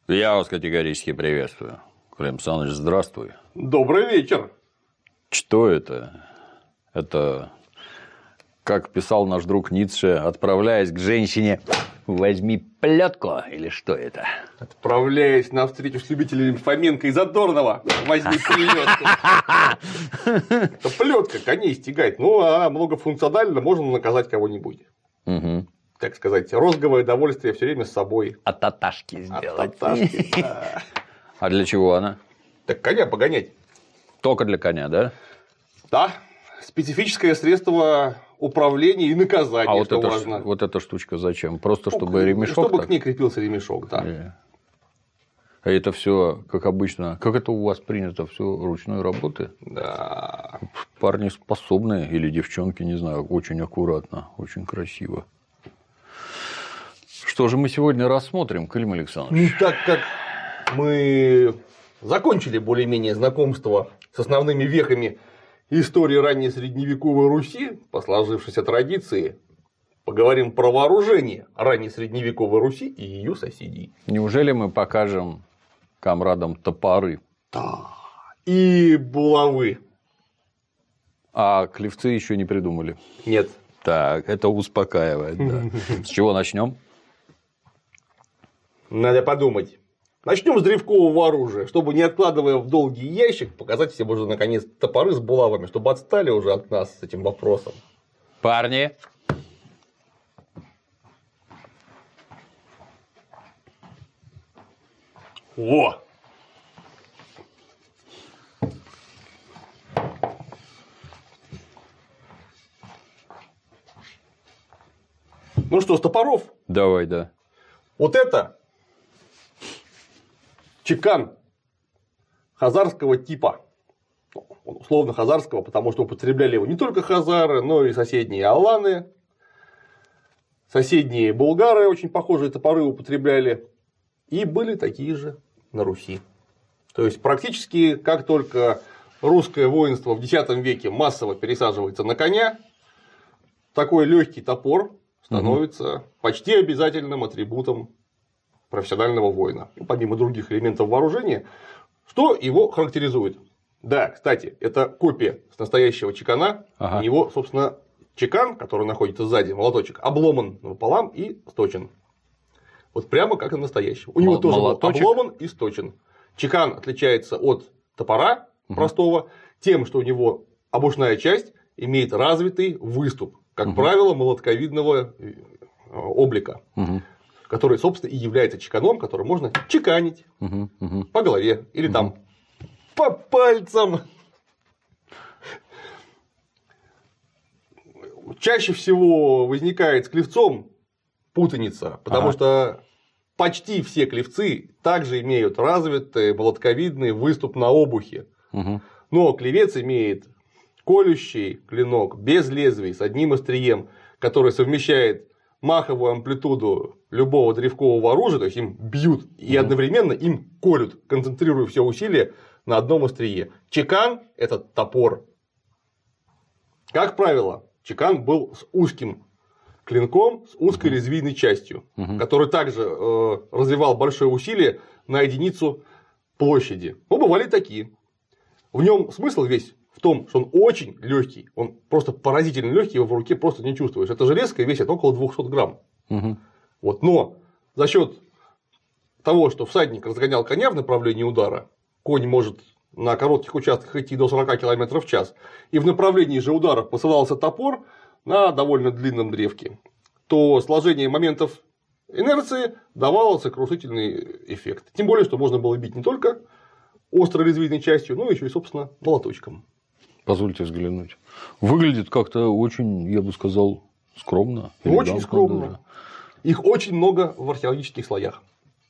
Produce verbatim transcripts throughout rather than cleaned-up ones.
Я вас категорически приветствую. Клим Александрович, здравствуй. Добрый вечер. Что это? Это, как писал наш друг Ницше, отправляясь к женщине, возьми плетку, или что это? Отправляясь на встречу с любителями Фоменко и Задорнова, возьми плетку. Это плетка коней стягать. Ну, она многофункциональна, можно наказать кого-нибудь. Угу. Так сказать, розговое удовольствие все время с собой. От таташки сделать. От таташки, да. А для чего она? Так коня погонять. Только для коня, да? Да. Специфическое средство управления и наказания, а вот что эта, важно. Вот эта штучка зачем? Просто ну, чтобы ремешок? Чтобы так? к ней крепился ремешок, да. А это все, как обычно, как это у вас принято, все ручной работы? Да. Парни способные или девчонки, не знаю, очень аккуратно, очень красиво. Что же мы сегодня рассмотрим, Клим Александрович? Ну, так как мы закончили более-менее знакомство с основными вехами истории ранней средневековой Руси, по сложившейся традиции, поговорим про вооружение ранней средневековой Руси и ее соседей. Неужели мы покажем камрадам топоры? Да. И булавы. А клевцы еще не придумали? Нет. Так, это успокаивает, да. С чего начнем? Надо подумать. Начнем с древкового оружия, чтобы, не откладывая в долгий ящик, показать всем уже наконец топоры с булавами, чтобы отстали уже от нас с этим вопросом. Парни. Во! Ну что, с топоров? Давай, да. Вот это чекан хазарского типа. Условно хазарского, потому что употребляли его не только хазары, но и соседние аланы. Соседние булгары очень похожие топоры употребляли. И были такие же на Руси. То есть, практически как только русское воинство в десятом веке массово пересаживается на коня, такой легкий топор становится угу. почти обязательным атрибутом профессионального воина. Ну, помимо других элементов вооружения, что его характеризует. Да, кстати, это копия с настоящего чекана. Ага. У него, собственно, чекан, который находится сзади, молоточек, обломан пополам и сточен. Вот прямо как и настоящего. У него Мол- тоже молоточек. Обломан и сточен. Чекан отличается от топора угу. простого тем, что у него обушная часть имеет развитый выступ, как угу. правило, молотковидного облика. Угу. Который, собственно, и является чеканом, который можно чеканить угу, угу. по голове или угу. там по пальцам. Чаще всего возникает с клевцом путаница, потому ага. что почти все клевцы также имеют развитый молотковидный выступ на обухе. Угу. Но клевец имеет колющий клинок без лезвий с одним острием, который совмещает маховую амплитуду любого древкового оружия, то есть им бьют и угу. одновременно им колют, концентрируя все усилия на одном острие. Чекан – это топор. Как правило, чекан был с узким клинком, с узкой лезвийной частью, угу. который также э, развивал большое усилие на единицу площади. Но бывали такие. В нем смысл весь в том, что он очень легкий, он просто поразительно легкий, его в руке просто не чувствуешь. Это железка весит около двухсот грамм. Угу. Вот. Но за счет того, что всадник разгонял коня в направлении удара, конь может на коротких участках идти до сорока километров в час, и в направлении же удара посылался топор на довольно длинном древке, то сложение моментов инерции давало сокрушительный эффект. Тем более, что можно было бить не только острой лезвийной частью, но еще и, собственно, молоточком. Позвольте взглянуть. Выглядит как-то очень, я бы сказал, скромно. Очень скромно. Даже. Их очень много в археологических слоях.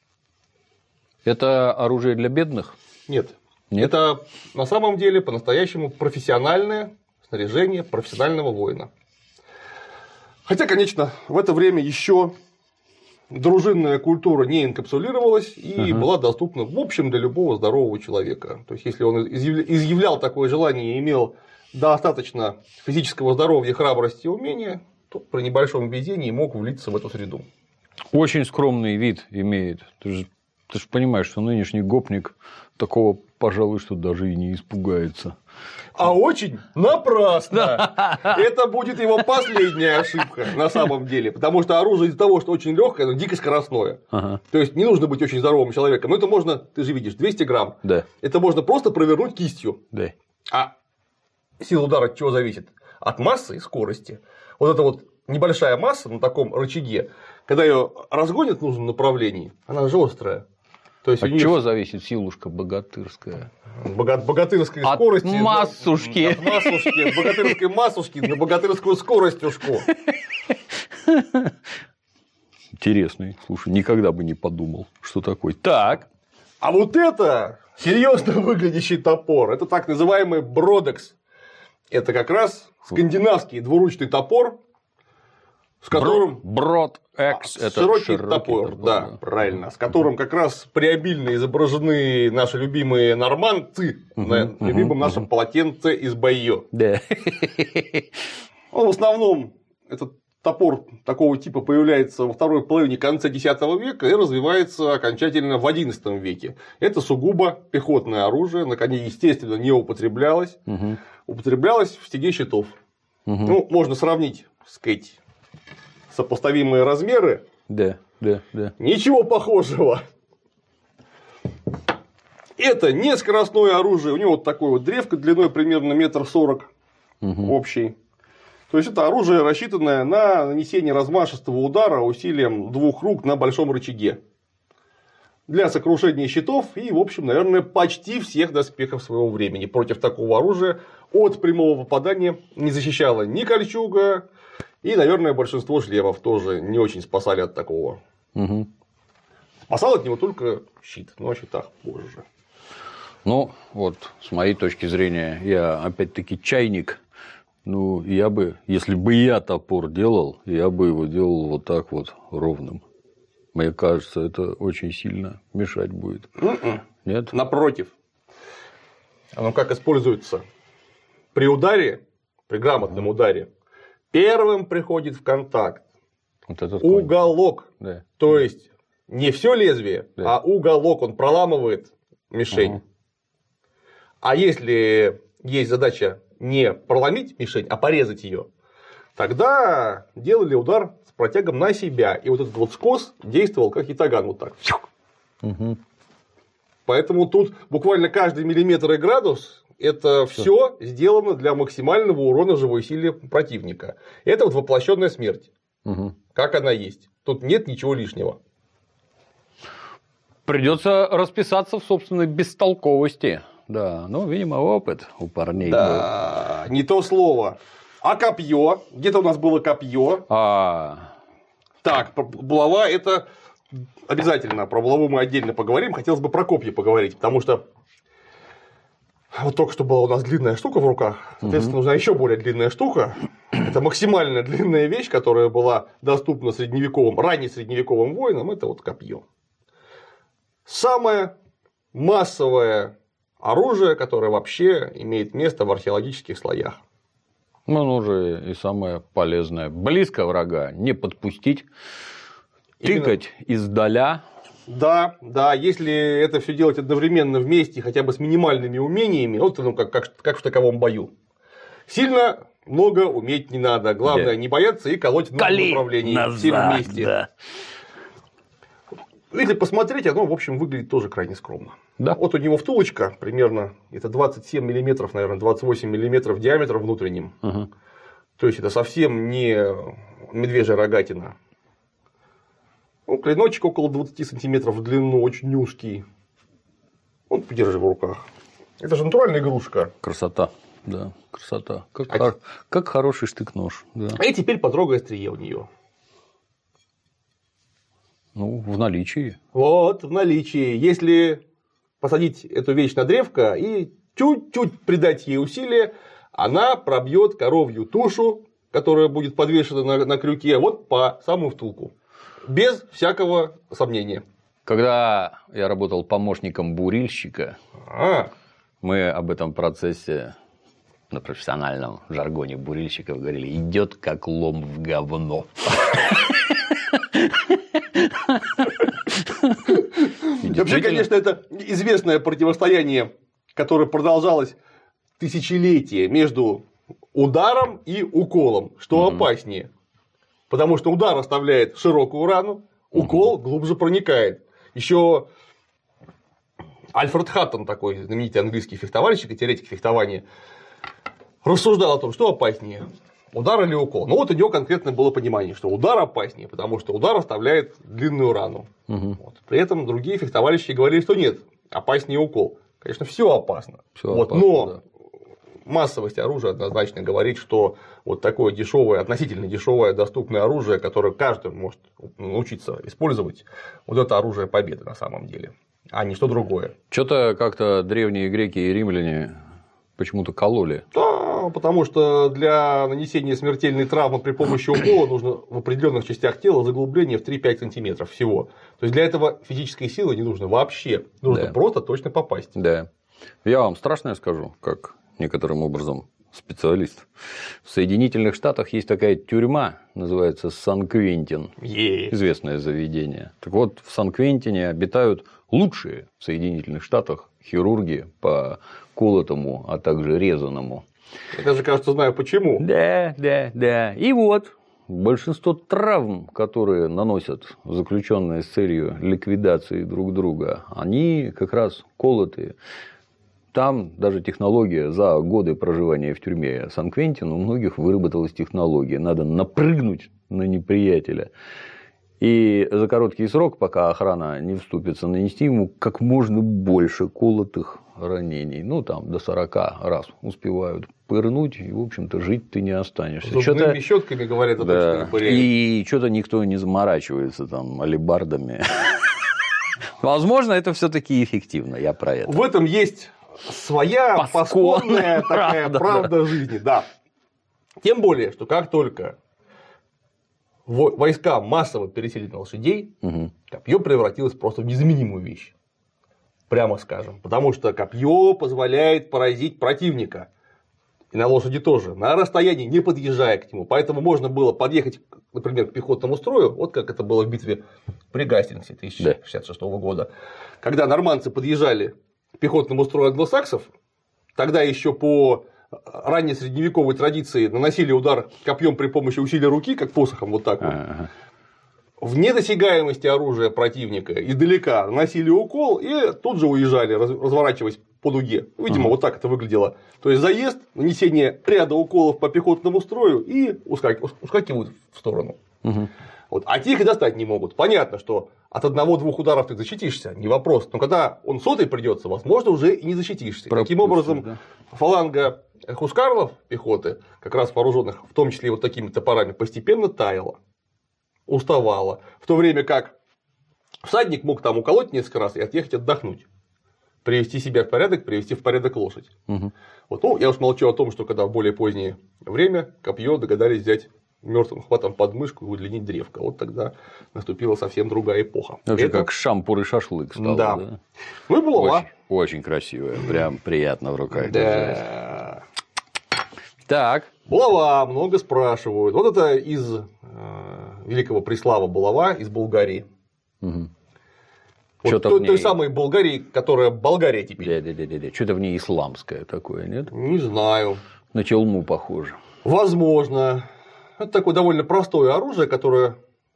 Это оружие для бедных? Нет. Нет. Это на самом деле по-настоящему профессиональное снаряжение профессионального воина. Хотя, конечно, в это время еще дружинная культура не инкапсулировалась и ага. была доступна, в общем, для любого здорового человека. То есть, если он изъявлял такое желание и имел достаточно физического здоровья, храбрости и умения, то при небольшом везении мог влиться в эту среду. Очень скромный вид имеет. Ты же понимаешь, что нынешний гопник такого, пожалуй, что даже и не испугается. А очень напрасно. Это будет его последняя ошибка на самом деле. Потому что оружие из-за того, что очень легкое, оно дико скоростное. Ага. То есть не нужно быть очень здоровым человеком. Но это можно, ты же видишь, двести грамм. Да. Это можно просто провернуть кистью. Да. А сила удара от чего зависит? От массы и скорости. Вот эта вот небольшая масса на таком рычаге, когда ее разгонят в нужном направлении, она же острая. То есть от нее... чего зависит силушка богатырская? Бога... Богатырской от скорости. Массушки. От массушки. От богатырской массушки на богатырскую скоростюшку. Интересный. Слушай, никогда бы не подумал, что такое. Так. А вот это серьезно выглядящий топор. Это так называемый бродекс. Это как раз скандинавский двуручный топор, с которым... Брод Экс, это широкий, широкий топор, топор, да, да, правильно, с которым как раз преобильно изображены наши любимые нормандцы угу, на угу, любимом угу. нашем полотенце из Байо. Да. Он в основном, этот топор такого типа появляется во второй половине конца десятого века и развивается окончательно в одиннадцатом веке. Это сугубо пехотное оружие, на коне, естественно, не употреблялось, угу. употреблялось в стеге щитов. Угу. Ну, можно сравнить, так сказать, сопоставимые размеры. Да, да, да. Ничего похожего. Это не скоростное оружие. У него вот такой вот древко длиной примерно метр сорок угу. общий. То есть это оружие, рассчитанное на нанесение размашистого удара усилием двух рук на большом рычаге. Для сокрушения щитов и, в общем, наверное, почти всех доспехов своего времени. Против такого оружия от прямого попадания не защищала ни кольчуга. И, наверное, большинство шлемов тоже не очень спасали от такого. Угу. Спасал от него только щит, но о щитах позже. Ну, вот, с моей точки зрения, я опять-таки чайник. Ну, я бы, если бы я топор делал, я бы его делал вот так вот ровным. Мне кажется, это очень сильно мешать будет. Mm-mm. Нет? Напротив. Оно как используется? При ударе, при грамотном ударе, первым приходит в контакт вот этот уголок. Да. То есть не все лезвие, да. а уголок. Он проламывает мишень. Угу. А если есть задача не проломить мишень, а порезать ее, тогда делали удар с протягом на себя. И вот этот вот скос действовал как ятаган. Вот так. Угу. Поэтому тут буквально каждый миллиметр и градус. Это все сделано для максимального урона живой силе противника. Это вот воплощенная смерть. Угу. Как она есть. Тут нет ничего лишнего. Придется расписаться в собственной бестолковости. Да, ну, видимо, опыт у парней. Да, был. Не то слово. А копье? Где-то у нас было копье. А... Так, булава это обязательно. Про булаву мы отдельно поговорим. Хотелось бы про копья поговорить, потому что вот только что была у нас длинная штука в руках, соответственно, угу. нужна еще более длинная штука. Это максимально длинная вещь, которая была доступна средневековым, раннесредневековым воинам, это вот копье. Самое массовое оружие, которое вообще имеет место в археологических слоях. Ну, оно же и самое полезное. Близко врага не подпустить, тыкать Именно... издаля. Да, да, если это все делать одновременно вместе, хотя бы с минимальными умениями, вот ну, как, как, как в таковом бою. Сильно много уметь не надо. Главное, yeah. не бояться и колоть в нужном направлении. Назад, все вместе. Да. Если посмотреть, оно, в общем, выглядит тоже крайне скромно. Да. Вот у него втулочка примерно это двадцать семь миллиметров, наверное, двадцать восемь миллиметров диаметра внутренним. Угу. То есть это совсем не медвежья рогатина. Ну, клиночек около двадцати сантиметров в длину, очень узкий. Вот, подержи в руках. Это же натуральная игрушка. Красота, да, красота. Как, а хор... как хороший штык-нож. Да. И теперь потрогай острие у нее. Ну, в наличии. Вот, в наличии. Если посадить эту вещь на древко и чуть-чуть придать ей усилия, она пробьет коровью тушу, которая будет подвешена на, на крюке, вот по самую втулку. Без всякого сомнения. Когда я работал помощником бурильщика, а. мы об этом процессе на профессиональном жаргоне бурильщиков говорили: идет как лом в говно. Вообще, конечно, это известное противостояние, которое продолжалось тысячелетия между ударом и уколом. Что опаснее? Потому что удар оставляет широкую рану, укол глубже проникает. Еще Альфред Хаттон, такой знаменитый английский фехтовальщик и теоретик фехтования, рассуждал о том, что опаснее – удар или укол. Ну вот у него конкретно было понимание, что удар опаснее, потому что удар оставляет длинную рану. Угу. Вот. При этом другие фехтовальщики говорили, что нет, опаснее укол. Конечно, все опасно. Всё вот, опасно, но да. Массовость оружия однозначно говорит, что вот такое дешевое, относительно дешевое, доступное оружие, которое каждый может научиться использовать, вот это оружие победы на самом деле, а не что другое. Что-то как-то древние греки и римляне почему-то кололи. Да, потому что для нанесения смертельной травмы при помощи укола нужно в определенных частях тела заглубление в три-пять сантиметров всего. То есть для этого физической силы не нужно вообще. Нужно да. просто точно попасть. Да. Я вам страшное скажу, как некоторым образом специалист. В Соединительных Штатах есть такая тюрьма, называется Сан-Квентин. Е-е-е. Известное заведение. Так вот, в Сан-Квентине обитают лучшие в Соединительных Штатах хирурги по колотому, а также резаному. Я даже, кажется, знаю почему. Да, да, да. И вот большинство травм, которые наносят заключенные с целью ликвидации друг друга, они как раз колотые. Там даже технология за годы проживания в тюрьме Сан-Квентин у многих выработалась технология. Надо напрыгнуть на неприятеля. И за короткий срок, пока охрана не вступится, нанести ему как можно больше колотых ранений. Ну, там, до сорока раз успевают пырнуть, и, в общем-то, жить ты не останешься. Зубными щетками, говорят, да. точно не И что-то никто не заморачивается там алебардами. Возможно, это все-таки эффективно, я про это. В этом есть своя пасконная такая правда жизни. Да. Тем более, что как только войска массово пересели на лошадей, угу. копье превратилось просто в незаменимую вещь. Прямо скажем. Потому что копье позволяет поразить противника. И на лошади тоже. На расстоянии, не подъезжая к нему. Поэтому можно было подъехать, например, к пехотному строю, вот как это было в битве при Гастингсе тысяча девятьсот шестьдесят шестого года. Когда нормандцы подъезжали к пехотному строю англосаксов, тогда еще по ранней средневековой традиции наносили удар копьем при помощи усилия руки, как посохом, вот так вот. Ага. В недосягаемости оружия противника издалека наносили укол и тут же уезжали, разворачиваясь по дуге. Видимо, ага. вот так это выглядело. То есть заезд, нанесение ряда уколов по пехотному строю и ускакивают в сторону. Ага. Вот. А те их и достать не могут. Понятно, что от одного-двух ударов ты защитишься, не вопрос. Но когда он сотый придется, возможно, уже и не защитишься. Пропустишь, таким образом, да. фаланга хускарлов пехоты, как раз вооруженных, в том числе и вот такими топорами, постепенно таяла, уставала. В то время как всадник мог там уколоть несколько раз и отъехать отдохнуть. Привести себя в порядок, привести в порядок лошадь. Угу. Вот, ну, я уж молчу о том, что когда в более позднее время копье догадались взять мертвым хватом под мышку и удлинить древко. Вот тогда наступила совсем другая эпоха. Вообще, это как шампур и шашлык стало. Да. да? Ну и булава. Очень, очень красивая. Прям приятно в руках. Да. Так. Булава. Много спрашивают. Вот это из э, великого Преслава булава из Болгарии. Угу. Вот той, ней... той самой Болгарии, которая Болгария теперь. Да, да, да, да. Что-то в ней исламское такое, нет? Не знаю. На челму похоже. Возможно. Это такое довольно простое оружие, которое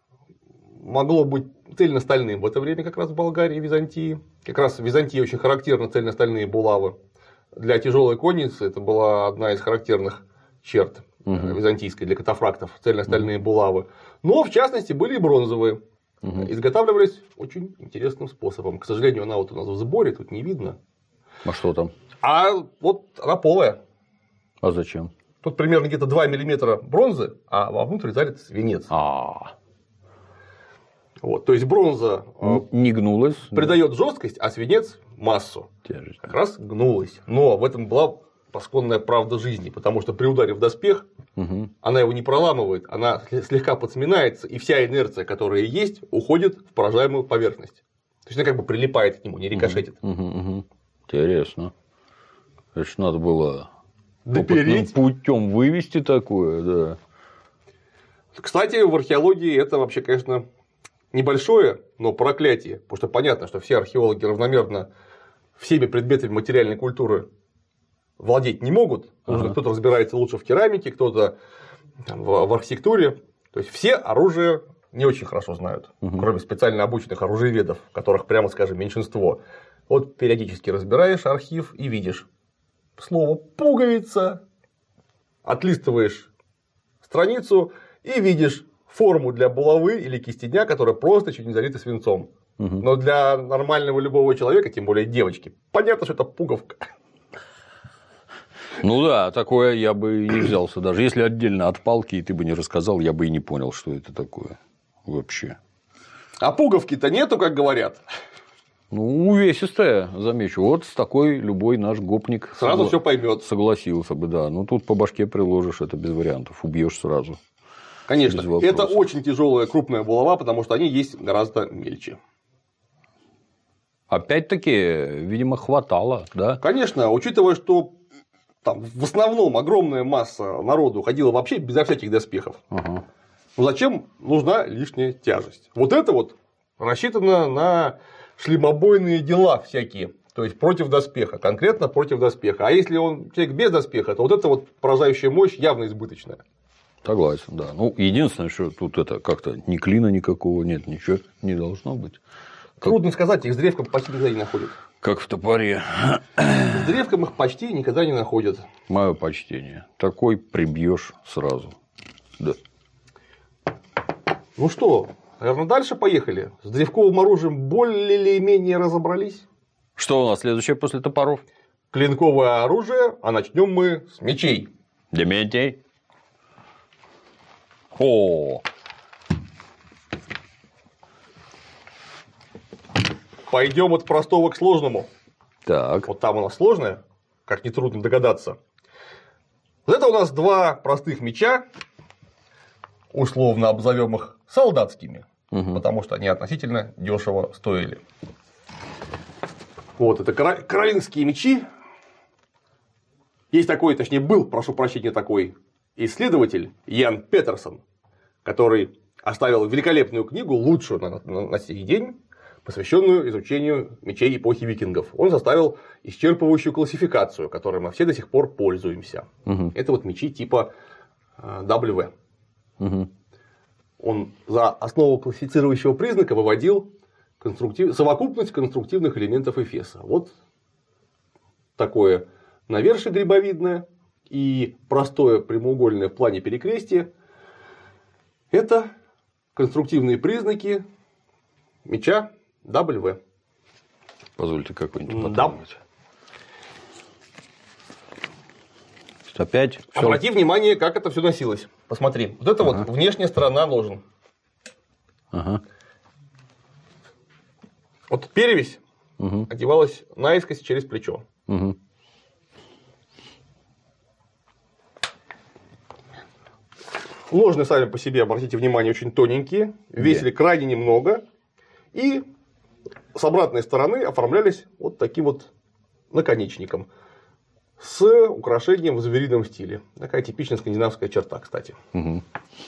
могло быть цельностальным в это время как раз в Болгарии и Византии. Как раз в Византии очень характерны цельностальные булавы. Для тяжелой конницы это была одна из характерных черт угу. византийской для катафрактов, цельностальные угу. булавы. Но в частности были и бронзовые. Угу. Изготавливались очень интересным способом. К сожалению, она вот у нас в сборе, тут не видно. А что там? А вот она полая. А зачем? Тут примерно где-то два миллиметра бронзы, а вовнутрь залит свинец. А-а-а. Вот, то есть бронза не гнулась, придает да. жесткость, а свинец массу. Тяжесть. Как раз гнулась. Но в этом была пасконная правда жизни, потому что при ударе в доспех угу. она его не проламывает, она слегка подсминается, и вся инерция, которая есть, уходит в поражаемую поверхность. То есть она как бы прилипает к нему, не рикошетит. Угу. Угу. Интересно. Это ж надо было. Допереть. Путем вывести такое, да. Кстати, в археологии это вообще, конечно, небольшое, но проклятие. Потому что понятно, что все археологи равномерно всеми предметами материальной культуры владеть не могут. Потому что кто-то разбирается лучше в керамике, кто-то в, в архитектуре. То есть все оружие не очень хорошо знают, угу. кроме специально обученных оружиеведов, которых, прямо скажем, меньшинство. Вот периодически разбираешь архив и видишь слово «пуговица», отлистываешь страницу и видишь форму для булавы или кистеня, которая просто чуть не залита свинцом. Угу. Но для нормального любого человека, тем более девочки, понятно, что это пуговка. Ну да, такое я бы и не взялся. Даже если отдельно от палки, и ты бы не рассказал, я бы и не понял, что это такое вообще. А пуговки-то нету, как говорят. Ну, увесистая, замечу. Вот с такой любой наш гопник сразу согла... все поймет. Согласился бы, да. Ну тут по башке приложишь, это без вариантов. Убьешь сразу. Конечно, это очень тяжелая крупная булава, потому что они есть гораздо мельче. Опять-таки, видимо, хватало, да? Конечно, учитывая, что там в основном огромная масса народу ходила вообще безо всяких доспехов. Ага. Ну зачем нужна лишняя тяжесть? Вот это вот рассчитано на шлемобойные дела всякие. То есть против доспеха, конкретно против доспеха. А если он человек без доспеха, то вот эта вот поражающая мощь явно избыточная. Согласен, да. Ну, единственное, что тут это как-то ни клина никакого нет, ничего не должно быть. Трудно как... сказать, их с древком почти никогда не находят. Как в топоре. С древком их почти никогда не находят. Мое почтение. Такой прибьешь сразу. Да. Ну что, наверное, дальше поехали. С древковым оружием более или менее разобрались. Что у нас следующее после топоров? Клинковое оружие, а начнем мы с мечей. Дементий. О. Пойдем от простого к сложному. Так. Вот там у нас сложное, как нетрудно догадаться. Вот это у нас два простых меча, условно обзовем их солдатскими, угу. потому что они относительно дешево стоили. Вот это каролингские мечи. Есть такой, точнее был, прошу прощения, такой исследователь Ян Петерсон, который оставил великолепную книгу, лучшую на, на, на сей день, посвященную изучению мечей эпохи викингов. Он составил исчерпывающую классификацию, которой мы все до сих пор пользуемся. Угу. Это вот мечи типа дабл ю ви. Угу. Он за основу классифицирующего признака выводил конструктив... совокупность конструктивных элементов эфеса. Вот такое навершие грибовидное и простое прямоугольное в плане перекрестие. Это конструктивные признаки меча дабл ю ви. Позвольте какой-нибудь потрогать. Да. Опять. Обрати всё... внимание, как это все носилось. Посмотри. Вот это ага. вот внешняя сторона ножен. Ага. Вот перевесь угу. одевалась наискось через плечо. Угу. Ножны сами по себе, обратите внимание, очень тоненькие, весили yeah. крайне немного. И с обратной стороны оформлялись вот таким вот наконечником с украшением в зверином стиле. Такая типичная скандинавская черта, кстати. Угу.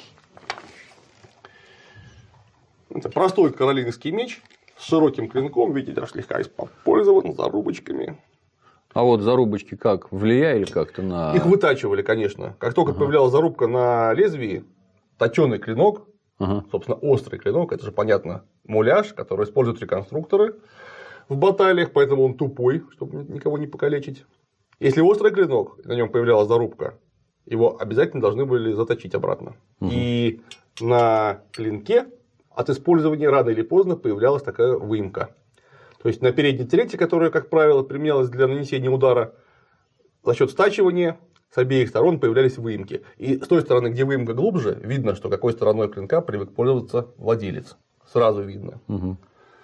Это простой каролингский меч с широким клинком, видите, даже слегка использован зарубочками. А вот зарубочки как? Влияли как-то на... Их вытачивали, конечно. Как только ага. появлялась зарубка на лезвии, точёный клинок, ага. собственно, острый клинок, это же, понятно, муляж, который используют реконструкторы в баталиях, поэтому он тупой, чтобы никого не покалечить. Если острый клинок, на нем появлялась зарубка, его обязательно должны были заточить обратно. Угу. И на клинке от использования рано или поздно появлялась такая выемка. То есть на передней трети, которая, как правило, применялась для нанесения удара, за счет стачивания с обеих сторон появлялись выемки. И с той стороны, где выемка глубже, видно, что какой стороной клинка привык пользоваться владелец. Сразу видно. Угу.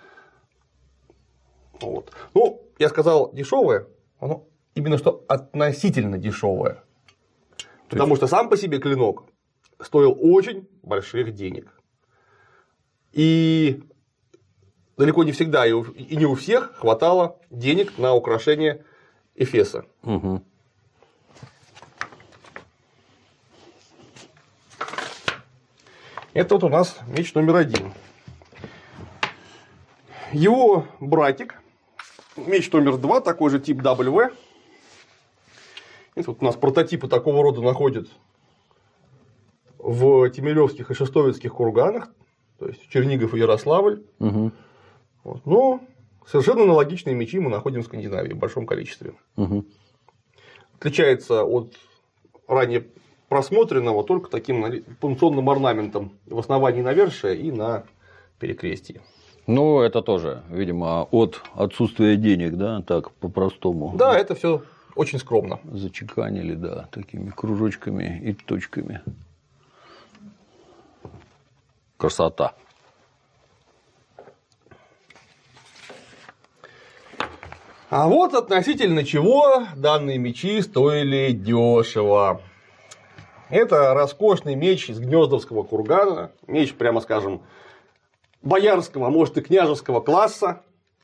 Вот. Ну, я сказал дешевое, оно именно что относительно дешевое. Потому что сам по себе клинок стоил очень больших денег. И далеко не всегда и не у всех хватало денег на украшение эфеса. Угу. Это вот у нас меч номер один. Его братик, меч номер два, такой же тип дабл ю. Это вот у нас прототипы такого рода находят в Тимиревских и Шестовицких курганах, то есть Чернигов и Ярославль. Угу. Вот. Но совершенно аналогичные мечи мы находим в Скандинавии в большом количестве. Угу. Отличается от ранее просмотренного только таким пункционным орнаментом в основании навершия и на перекрестии. Ну, это тоже, видимо, от отсутствия денег, да, так по-простому. Да, это все очень скромно. Зачеканили, да, такими кружочками и точками. Красота. А вот относительно чего данные мечи стоили дешево. Это роскошный меч из Гнездовского кургана. Меч, прямо скажем, боярского, а может и княжеского класса.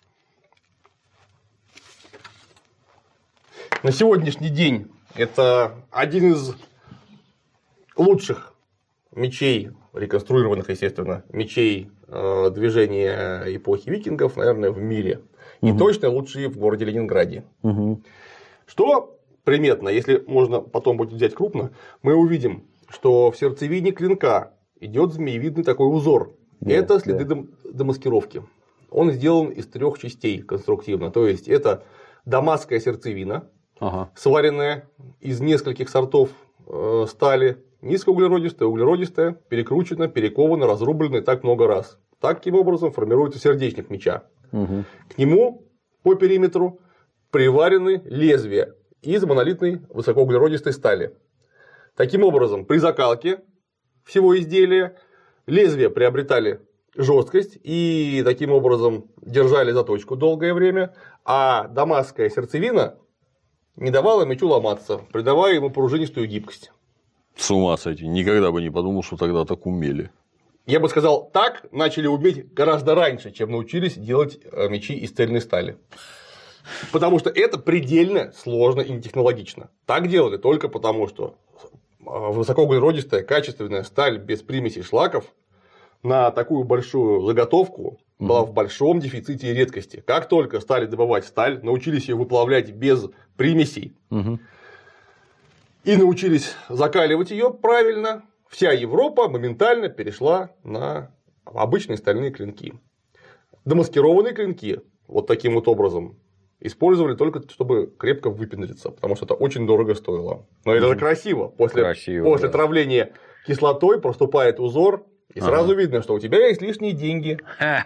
На сегодняшний день это один из лучших мечей, реконструированных, естественно, мечей э, движения эпохи викингов, наверное, в мире. И угу. точно лучшие в городе Ленинграде. Угу. Что приметно, если можно потом будет взять крупно, мы увидим, что в сердцевине клинка идет змеевидный такой узор. Да, это следы да. демаскировки. Он сделан из трех частей конструктивно. То есть это дамасская сердцевина, ага. сваренная из нескольких сортов э, стали, низкоуглеродистая, углеродистая, перекручена, перекована, разрублена и так много раз. Таким образом формируется сердечник меча. Угу. К нему по периметру приварены лезвия из монолитной высокоуглеродистой стали. Таким образом, при закалке всего изделия лезвия приобретали жесткость и таким образом держали заточку долгое время, а дамасская сердцевина не давала мечу ломаться, придавая ему пружинистую гибкость. С ума сойти, никогда бы не подумал, что тогда так умели. Я бы сказал, так начали уметь гораздо раньше, чем научились делать мечи из цельной стали. Потому что это предельно сложно и нетехнологично. Так делали только потому, что высокоуглеродистая, качественная сталь без примесей шлаков на такую большую заготовку была в большом дефиците и редкости. Как только стали добывать сталь, научились ее выплавлять без примесей угу. и научились закаливать ее правильно, вся Европа моментально перешла на обычные стальные клинки. Демаскированные клинки вот таким вот образом использовали только, чтобы крепко выпендриться, потому что это очень дорого стоило. Но это же красиво. После, красиво, после да. травления кислотой проступает узор, и ага. сразу видно, что у тебя есть лишние деньги.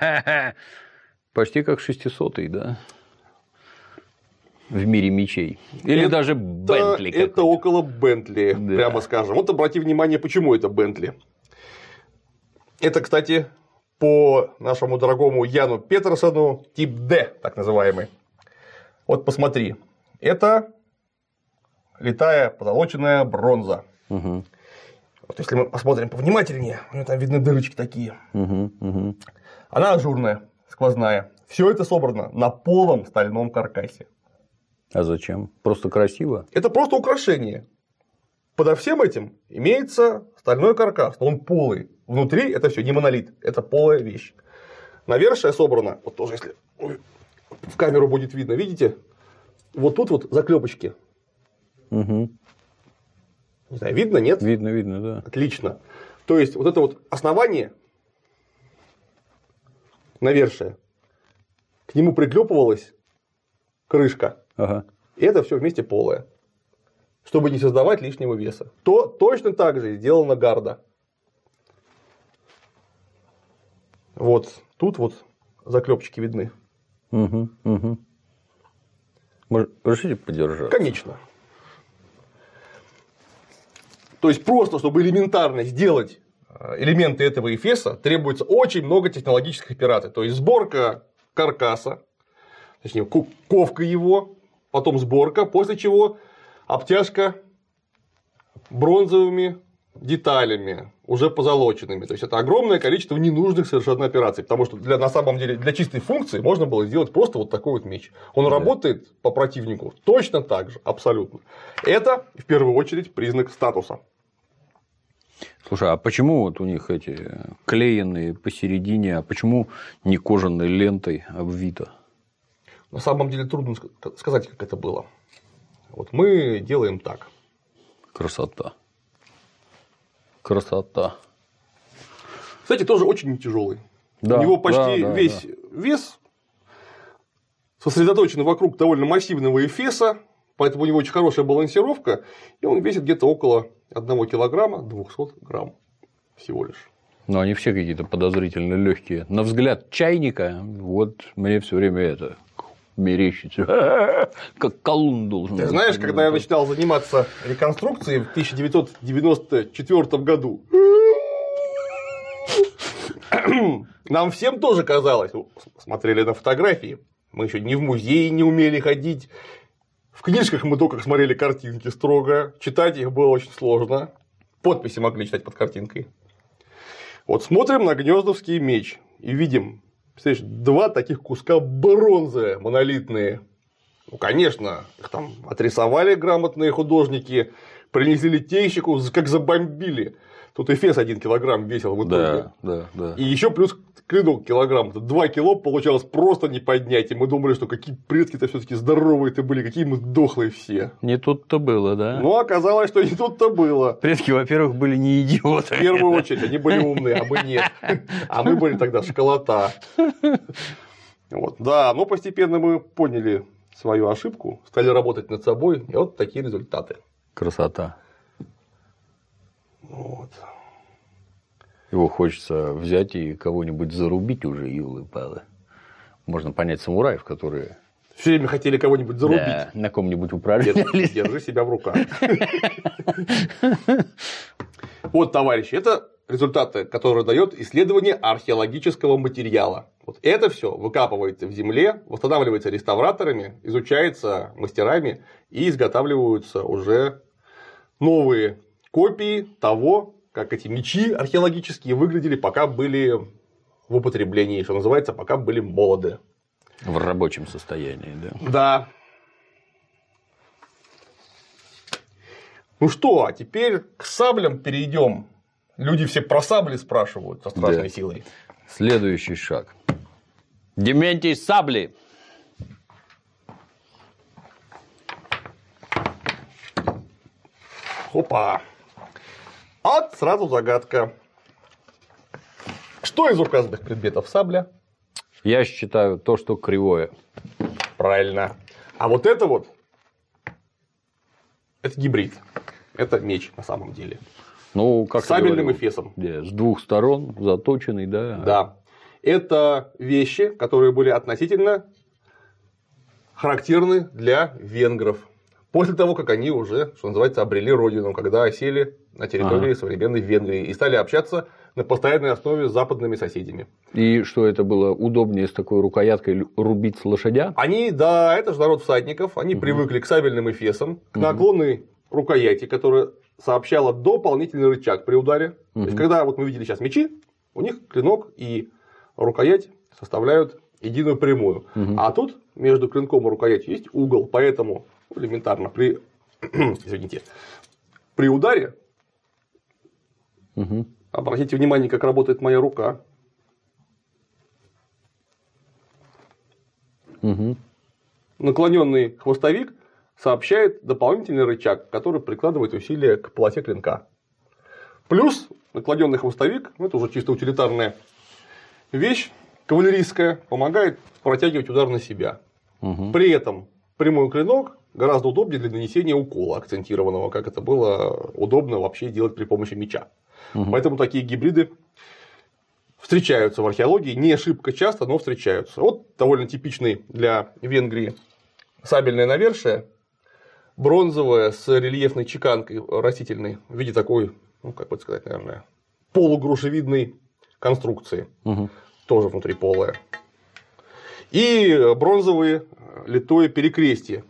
Почти как шестисотый, да? В мире мечей. Или это, даже Бентли. Это около Бентли, да. прямо скажем. Вот обрати внимание, почему это Бентли. Это, кстати, по нашему дорогому Яну Петерсону тип D, так называемый. Вот посмотри, это литая позолоченная бронза. Угу. Вот если мы посмотрим повнимательнее, у нее там видны дырочки такие. Угу, угу. Она ажурная, сквозная. Все это собрано на полом стальном каркасе. А зачем? Просто красиво? Это просто украшение. Подо всем этим имеется стальной каркас, но он полый. Внутри это все не монолит, это полая вещь. Навершие собрано, вот тоже если в камеру будет видно, видите? Вот тут вот заклепочки. Угу. Не знаю, видно, нет? Видно, видно, да. Отлично. То есть, вот это вот основание навершие, к нему приклепывалась крышка. Ага. И это все вместе полое. Чтобы не создавать лишнего веса. То точно так же сделана гарда. Вот тут вот заклепочки видны. Угу, угу. Можете подержать? Конечно. То есть, просто чтобы элементарно сделать элементы этого эфеса, требуется очень много технологических операций. То есть, сборка каркаса, точнее, ковка его, потом сборка, после чего обтяжка бронзовыми деталями, уже позолоченными. То есть, это огромное количество ненужных совершенно операций. Потому что для, на самом деле для чистой функции можно было сделать просто вот такой вот меч. Он да. работает по противнику точно так же, абсолютно. Это в первую очередь признак статуса. Слушай, а почему вот у них эти клеенные посередине, а почему не кожаной лентой обвито? На самом деле трудно сказать, как это было. Вот мы делаем так. Красота. Красота. Кстати, тоже очень тяжелый. Да, у него почти да, да, весь да. вес сосредоточен вокруг довольно массивного эфеса, поэтому у него очень хорошая балансировка, и он весит где-то около одного килограмма двухсот грамм всего лишь. Но они все какие-то подозрительно легкие. На взгляд чайника, вот мне все время это мерещится, как колун должен быть. Ты знаешь, когда я начинал заниматься реконструкцией в тысяча девятьсот девяносто четвёртом году, нам всем тоже казалось, смотрели на фотографии, мы еще ни в музей не умели ходить, в книжках мы только смотрели картинки строго, читать их было очень сложно, подписи могли читать под картинкой. Вот смотрим на гнездовский меч и видим, представляешь, два таких куска бронзы монолитные. Ну, конечно, их там отрисовали грамотные художники, принесли литейщику, как забомбили. Тут эфес один килограмм весил в итоге. Да, да, да. И еще плюс клинок килограмм. два кило получалось просто не поднять. И мы думали, что какие предки-то все-таки здоровые-то были, какие мы дохлые все. Не тут-то было, да? Но оказалось, что не тут-то было. Предки, во-первых, были не идиоты. В первую очередь, они были умные, а мы нет. А мы были тогда школота. Вот. Да, но постепенно мы поняли свою ошибку, стали работать над собой, и вот такие результаты. Красота. Вот. Его хочется взять и кого-нибудь зарубить уже, елы-палы. Можно понять самураев, которые... Все время хотели кого-нибудь зарубить. Да, на ком-нибудь упражнялись. Держи, держи себя в руках. Вот, товарищи, это результаты, которые дает исследование археологического материала. Вот это все выкапывается в земле, восстанавливается реставраторами, изучается мастерами и изготавливаются уже новые копии того, как эти мечи археологические выглядели, пока были в употреблении, что называется, пока были молоды. В рабочем состоянии, да. Да. Ну что, а теперь к саблям перейдем. Люди все про сабли спрашивают со страшной Да. силой. Следующий шаг. Дементий сабли. Опа. Вот сразу загадка. Что из указанных предметов сабля? Я считаю то, что кривое. Правильно. А вот это вот, это гибрид. Это меч на самом деле. Ну, как С ты сабельным говорил, эфесом. да, с двух сторон, заточенный, да. Да. Это вещи, которые были относительно характерны для венгров. После того, как они уже, что называется, обрели родину, когда осели на территории ага. современной Венгрии и стали общаться на постоянной основе с западными соседями. И что это было удобнее с такой рукояткой рубить с лошадя? Они, да, это же народ всадников, они угу. привыкли к сабельным эфесам, к угу. наклонной рукояти, которая сообщала дополнительный рычаг при ударе. Угу. То есть, когда вот мы видели сейчас мечи, у них клинок и рукоять составляют единую прямую. Угу. А тут между клинком и рукоятью есть угол, поэтому элементарно при, извините, при ударе угу. обратите внимание, как работает моя рука. Угу. Наклоненный хвостовик сообщает дополнительный рычаг, который прикладывает усилие к полосе клинка. Плюс наклоненный хвостовик, это уже чисто утилитарная вещь, кавалерийская, помогает протягивать удар на себя. Угу. При этом прямой клинок гораздо удобнее для нанесения укола акцентированного, как это было удобно вообще делать при помощи меча. Угу. Поэтому такие гибриды встречаются в археологии, не шибко часто, но встречаются. Вот довольно типичный для Венгрии сабельное навершие, бронзовое с рельефной чеканкой растительной в виде такой, ну как бы сказать, наверное, полугрушевидной конструкции, угу. тоже внутриполая. И бронзовые литое перекрестие.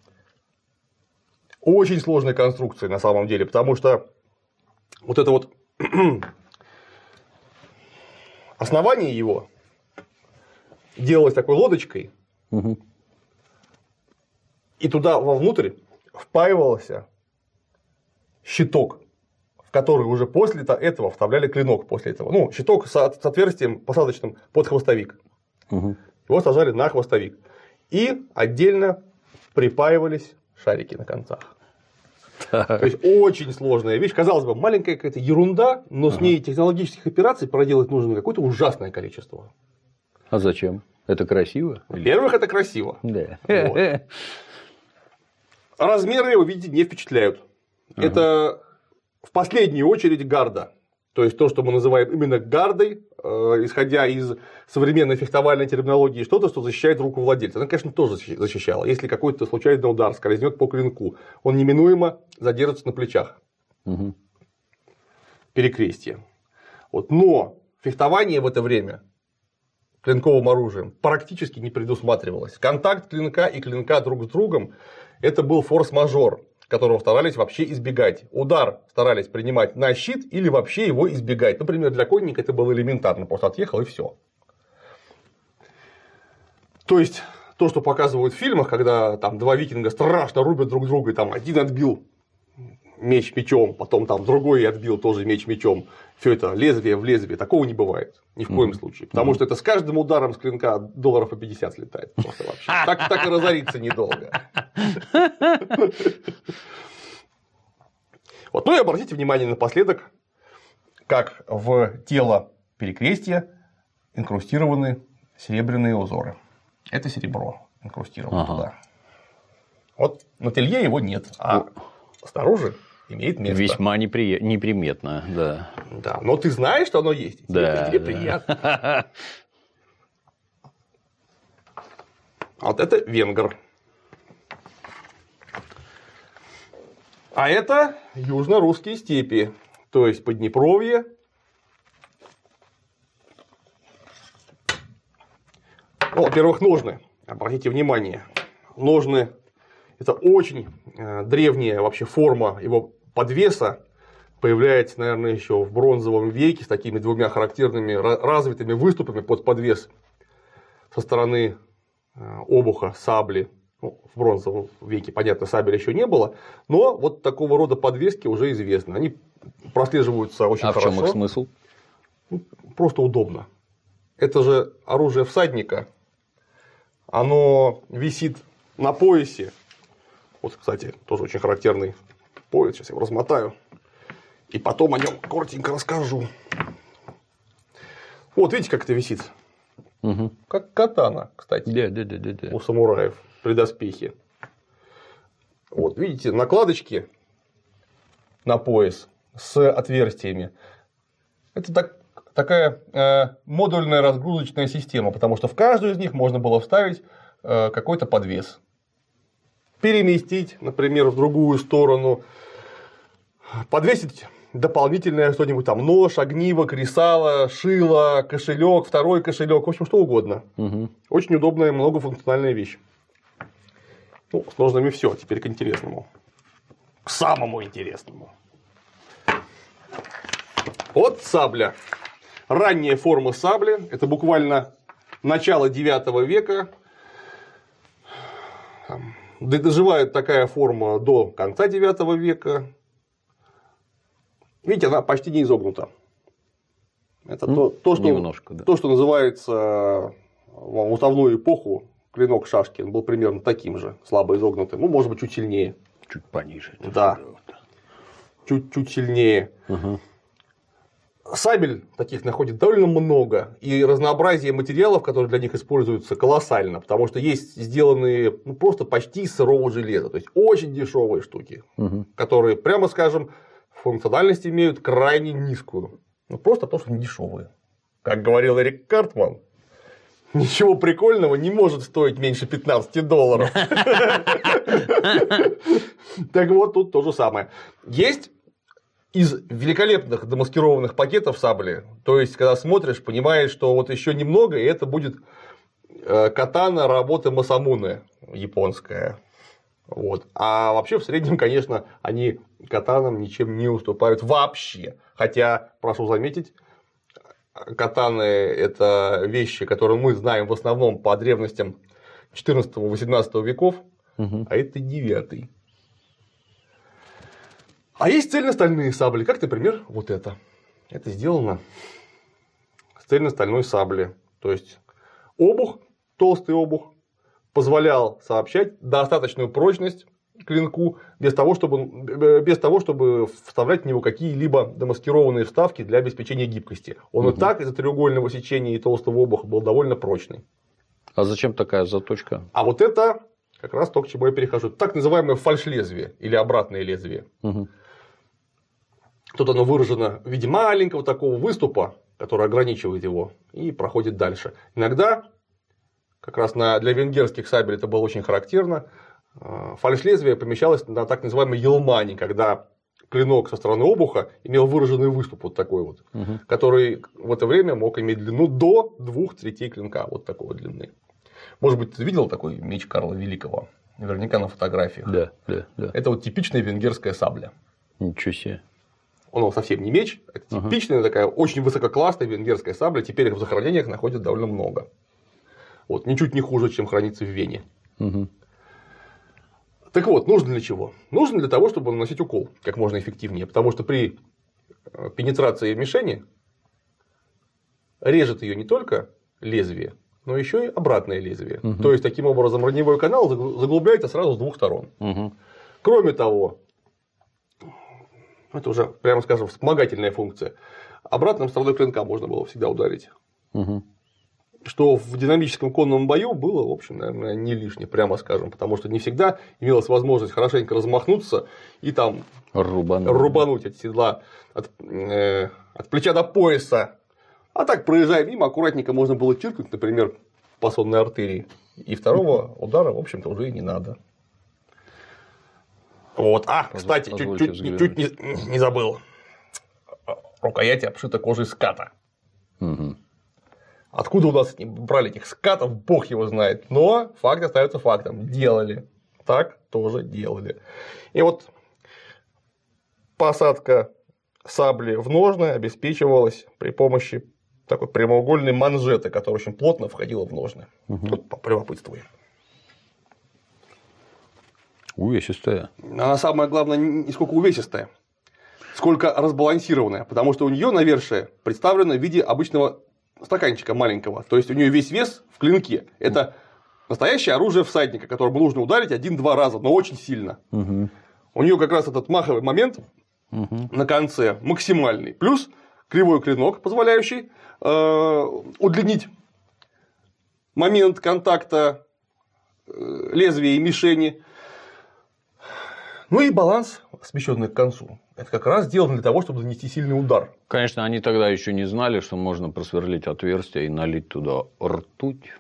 Очень сложная конструкция на самом деле, потому что вот это вот основание его делалось такой лодочкой, угу. и туда вовнутрь впаивался щиток, который уже после этого вставляли клинок после этого. Ну, щиток с отверстием посадочным под хвостовик. Угу. Его сажали на хвостовик. И отдельно припаивались шарики на концах. Так. То есть очень сложная вещь. Казалось бы, маленькая какая-то ерунда, но ага. с ней технологических операций проделать нужно какое-то ужасное количество. А зачем? Это красиво? Во-первых, это красиво. Да. Вот. Размеры, вы видите, не впечатляют. Ага. Это в последнюю очередь гарда. То есть то, что мы называем именно гардой, э, исходя из современной фехтовальной терминологии, что-то, что защищает руку владельца. Она, конечно, тоже защищала. Если какой-то случайный удар скользнет по клинку, он неминуемо задержится на плечах. Угу. Перекрестие. Вот. Но фехтование в это время клинковым оружием практически не предусматривалось. Контакт клинка и клинка друг с другом – это был форс-мажор, которого старались вообще избегать. Удар старались принимать на щит или вообще его избегать. Например, для конника это было элементарно. Просто отъехал и все. То есть, то, что показывают в фильмах, когда там два викинга страшно рубят друг друга, и там один отбил меч мечом, потом там другой отбил тоже меч мечом. Все это лезвие в лезвие. Такого не бывает. Ни в коем mm-hmm. случае. Потому mm-hmm. что это с каждым ударом с клинка долларов по пятьдесят слетает. Просто вообще. Так, так и разориться недолго. Вот. Ну и обратите внимание напоследок, как в тело перекрестия инкрустированы серебряные узоры. Это серебро инкрустировано ага. туда. Вот на телье его нет, а снаружи имеет место. Весьма непри... неприметно, да. Да, но ты знаешь, что оно есть. Да, тебе, тебе да. приятно. Вот это венгр. А это южно-русские степи, то есть Поднепровье. Ну, во-первых, ножны. Обратите внимание, ножны – это очень древняя вообще форма его подвеса. Появляется, наверное, еще в бронзовом веке с такими двумя характерными развитыми выступами под подвес со стороны обуха, сабли. Ну, в бронзовом веке, понятно, сабель еще не было, но вот такого рода подвески уже известны. Они прослеживаются очень а хорошо. А в чем их смысл? Просто удобно. Это же оружие всадника. Оно висит на поясе. Вот, кстати, тоже очень характерный пояс. Сейчас я его размотаю. И потом о нем коротенько расскажу. Вот, видите, как это висит? Угу. Как катана, кстати. Да, да, да, да, да. У самураев при доспехе. Вот, видите, накладочки на пояс с отверстиями. Это так, такая э, модульная разгрузочная система, потому что в каждую из них можно было вставить э, какой-то подвес. Переместить, например, в другую сторону. Подвесить дополнительное что-нибудь там, нож, огниво, кресало, шило, кошелек, второй кошелек, в общем, что угодно. Угу. Очень удобная и многофункциональная вещь. Ну, с ножнами все, теперь к интересному. К самому интересному. Вот сабля. Ранняя форма сабли. Это буквально начало девятого века. Доживает такая форма до конца девятого века. Видите, она почти не изогнута. Это ну, то, то, что, немножко, да. то, что называется в уставную эпоху клинок Шашкин был примерно таким же, слабо изогнутым. Ну, может быть, чуть сильнее. Чуть пониже. Да. Чуть-чуть сильнее. Угу. Сабель таких находит довольно много. И разнообразие материалов, которые для них используются, колоссально. Потому что есть сделанные ну, просто почти из сырого железа. То есть очень дешевые штуки, угу. которые, прямо скажем, функциональность имеют крайне низкую. Ну, просто потому, что они дешевые. Как говорил Эрик Картман, ничего прикольного не может стоить меньше пятнадцати долларов. Так вот, тут то же самое. Есть из великолепных демаскированных пакетов сабли, то есть, когда смотришь, понимаешь, что вот еще немного, и это будет катана работы Масамуне японская. Вот. А вообще, в среднем, конечно, они катанам ничем не уступают вообще. Хотя, прошу заметить, катаны – это вещи, которые мы знаем в основном по древностям четырнадцатого-восемнадцатого веков, угу. а это девятый. А есть цельностальные сабли, как, например, вот это. Это сделано с цельностальной сабли. То есть обух, толстый обух, позволял сообщать достаточную прочность клинку без того, чтобы, без того, чтобы вставлять в него какие-либо демаскированные вставки для обеспечения гибкости. Он угу. и так из-за треугольного сечения и толстого обуха был довольно прочный. А зачем такая заточка? А вот это как раз то, к чему я перехожу. Так называемое фальш-лезвие или обратное лезвие. Угу. Тут оно выражено в виде маленького такого выступа, который ограничивает его и проходит дальше. Иногда, как раз на, для венгерских сабель это было очень характерно, фальш-лезвие помещалось на так называемой елмане, когда клинок со стороны обуха имел выраженный выступ вот такой вот, угу. который в это время мог иметь длину до двух третей клинка, вот такой вот длины. Может быть, ты видел такой меч Карла Великого? Наверняка на фотографиях. Да, да, да. Это вот типичная венгерская сабля. Ничего себе. Он совсем не меч, это типичная ага. такая очень высококлассная венгерская сабля. Теперь их в захоронениях находят довольно много. Вот, ничуть не хуже, чем хранится в Вене. Угу. Так вот, нужно для чего? Нужно для того, чтобы наносить укол как можно эффективнее. Потому что при пенетрации мишени режет ее не только лезвие, но еще и обратное лезвие. Угу. То есть, таким образом, раневой канал заглубляется сразу с двух сторон. Угу. Кроме того, это уже, прямо скажем, вспомогательная функция. Обратным стороной клинка можно было всегда ударить. Угу. Что в динамическом конном бою было, в общем, наверное, не лишнее, прямо скажем, потому что не всегда имелась возможность хорошенько размахнуться и там рубануть, рубануть от седла, от, э, от плеча до пояса. А так, проезжая мимо, аккуратненько можно было чиркнуть, например, по сонной артерии. И второго удара, в общем-то, уже и не надо. Вот. А, кстати, чуть-чуть чуть не, не забыл. Рукоять обшита кожей ската. Угу. Откуда у нас брали этих скатов, бог его знает. Но факт остается фактом. Делали. Так тоже делали. И вот посадка сабли в ножны обеспечивалась при помощи такой прямоугольной манжеты, которая очень плотно входила в ножны. Угу. Тут полюбопытствуем. Увесистая. Она самое главное не сколько увесистая, сколько разбалансированная. Потому что у нее навершие представлено в виде обычного стаканчика маленького. То есть у нее весь вес в клинке. Это настоящее оружие всадника, которому нужно ударить один-два раза, но очень сильно. Угу. У нее как раз этот маховый момент угу. на конце максимальный. Плюс кривой клинок, позволяющий э, удлинить момент контакта э, лезвия и мишени. Ну и баланс, смещенный к концу. Это как раз сделано для того, чтобы нанести сильный удар. Конечно, они тогда еще не знали, что можно просверлить отверстие и налить туда ртуть.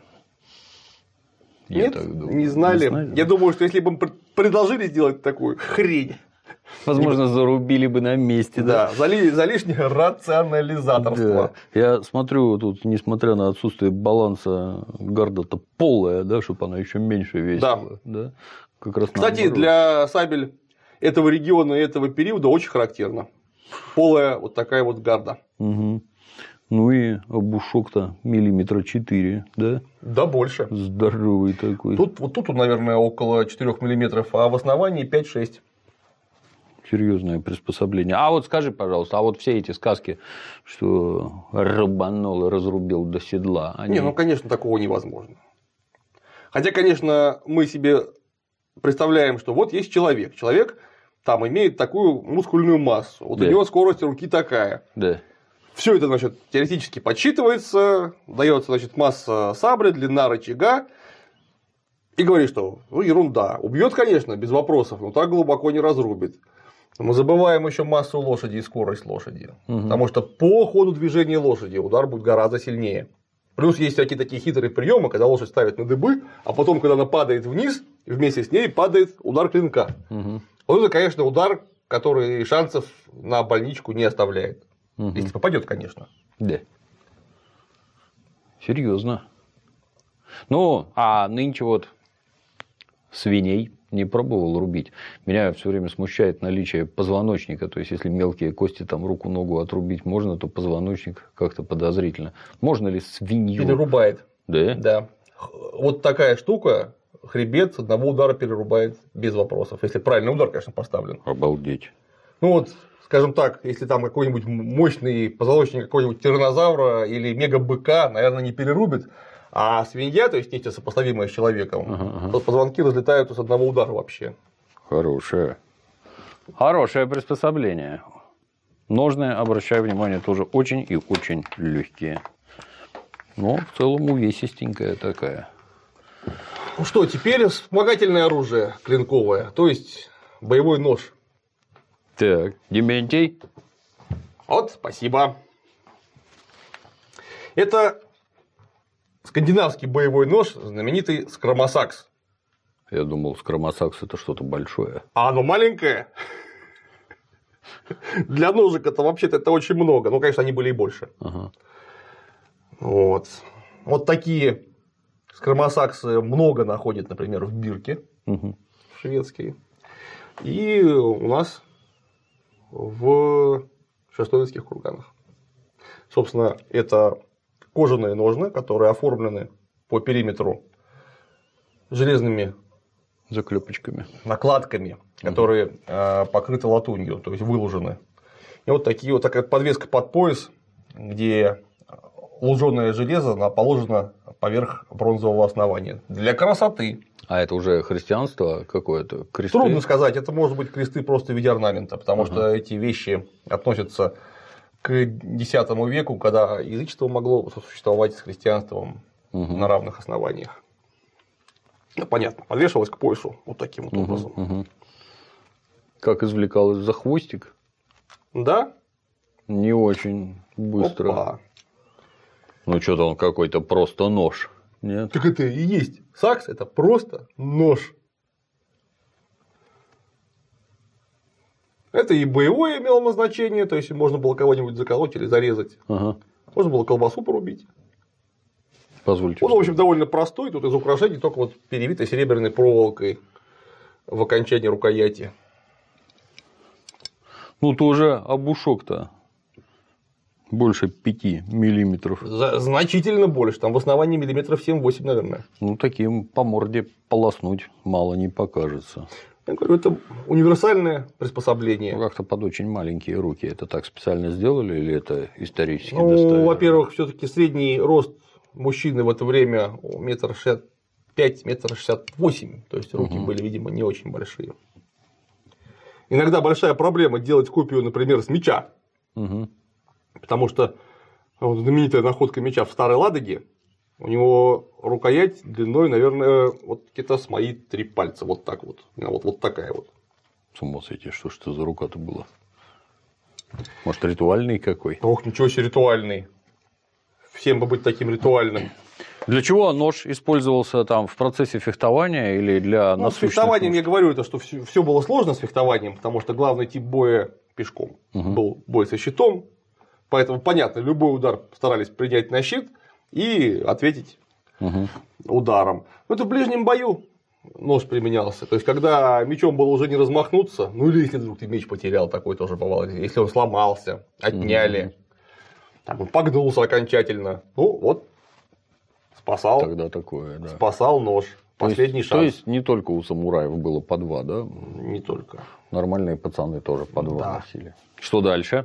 Я Нет, так думаю. Не, знали. не знали. Я думаю, что если бы им предложили сделать такую хрень, возможно, зарубили бы на месте. Да, да? За, за лишнее рационализаторство. Да. Я смотрю, тут, несмотря на отсутствие баланса, гарда-то полая, да, чтобы она еще меньше весила. Да. Да? Как раз Кстати, наоборот. Для сабель этого региона и этого периода очень характерно. Полая вот такая вот гарда. Угу. Ну и обушок-то миллиметра четыре, да? Да, больше. Здоровый такой. Тут, вот тут, наверное, около четырёх миллиметров, а в основании пять-шесть. Серьезное приспособление. А вот скажи, пожалуйста, а вот все эти сказки, что рубанул и разрубил до седла. Они... Не, ну, конечно, такого невозможно. Хотя, конечно, мы себе представляем, что вот есть человек. Человек там имеет такую мускульную массу. Вот да. у него скорость руки такая. Да. Все это, значит, теоретически подсчитывается, дается, значит, масса сабли, длина рычага. И говорит, что ну, ерунда. Убьет, конечно, без вопросов, но так глубоко не разрубит. Мы забываем еще массу лошади и скорость лошади. Угу. Потому что по ходу движения лошади удар будет гораздо сильнее. Плюс есть всякие такие хитрые приемы, когда лошадь ставит на дыбы, а потом, когда она падает вниз, вместе с ней падает удар клинка. Угу. Вот это, конечно, удар, который шансов на больничку не оставляет. Угу. Если попадет, конечно. Да. Серьезно. Ну, а нынче вот свиней не пробовал рубить. Меня все время смущает наличие позвоночника. То есть, если мелкие кости, там руку-ногу отрубить можно, то позвоночник как-то подозрительно. Можно ли свинью? Перерубает. Да? Да. Вот такая штука, хребет с одного удара перерубает без вопросов. Если правильный удар, конечно, поставлен. Обалдеть. Ну вот, скажем так, если там какой-нибудь мощный позвоночник какого-нибудь тираннозавра или мегабыка, наверное, не перерубит, а свинья, то есть нечто сопоставимое с человеком, ага, ага. то позвонки разлетаются с одного удара вообще. Хорошее. Хорошее приспособление. Ножны, обращаю внимание, тоже очень и очень легкие. Но в целом увесистенькая такая. Ну что, теперь вспомогательное оружие клинковое, то есть боевой нож. Так, Дементий. Вот, спасибо. Это скандинавский боевой нож, знаменитый скромосакс. Я думал, скромосакс это что-то большое. А оно маленькое. Для ножек это вообще-то это очень много. Ну, конечно, они были и больше. Ага. Вот. Вот такие скромосаксы много находят, например, в бирке, угу. шведские. И у нас в шестовицких курганах. Собственно, это кожаные ножны, которые оформлены по периметру железными заклепочками, накладками, которые угу. э, покрыты латунью, то есть выложены. И вот такие вот такая подвеска под пояс, где луженое железо положено поверх бронзового основания. Для красоты. А это уже христианство какое-то? Кресты? Трудно сказать. Это может быть кресты просто в виде орнамента, потому ага. что эти вещи относятся к десятому веку, когда язычество могло существовать с христианством угу. на равных основаниях. Ну, понятно. Подвешивалось к поясу вот таким вот угу, образом. Угу. Как извлекалось за хвостик? Да. Не очень быстро. Опа. Ну, что-то он какой-то просто нож. Нет? Так это и есть. Сакс – это просто нож. Это и боевое имело назначение, то есть можно было кого-нибудь заколоть или зарезать. Ага. Можно было колбасу порубить. Позвольте. Он, в общем, довольно простой, тут из украшений только вот перевитой серебряной проволокой в окончании рукояти. Ну, тоже обушок-то больше пяти миллиметров. За- значительно больше, там в основании миллиметров семь-восемь, наверное. Ну, таким по морде полоснуть мало не покажется. Я говорю, это универсальное приспособление. Ну, как-то под очень маленькие руки. Это так специально сделали или это исторически ну, достоверно? Во-первых, все-таки средний рост мужчины в это время метр шестьдесят пять, метр шестьдесят восемь. То есть руки угу. были, видимо, не очень большие. Иногда большая проблема делать копию, например, с меча. Угу. Потому что вот знаменитая находка меча в Старой Ладоге, у него рукоять длиной, наверное, вот где-то с мои три пальца. Вот так вот. Вот, вот такая вот. С ума сойти, что ж это за рука-то была? Может, ритуальный какой? Ох, ничего себе ритуальный. Всем бы быть таким ритуальным. Для чего нож использовался там в процессе фехтования или для ну, насущных с фехтованием нужд? Я говорю, это, что все было сложно с фехтованием, потому что главный тип боя пешком угу. был бой со щитом. Поэтому, понятно, любой удар старались принять на щит и ответить угу. ударом. Но это в ближнем бою нож применялся. То есть, когда мечом было уже не размахнуться, ну или если вдруг ты меч потерял, такой тоже бывало. Если он сломался, отняли, угу. там, он погнулся окончательно. Ну, вот спасал. Тогда такое, да. Спасал нож. Последний есть, шанс. То есть, не только у самураев было по два, да? Не только. Нормальные пацаны тоже по два да. носили. Что дальше?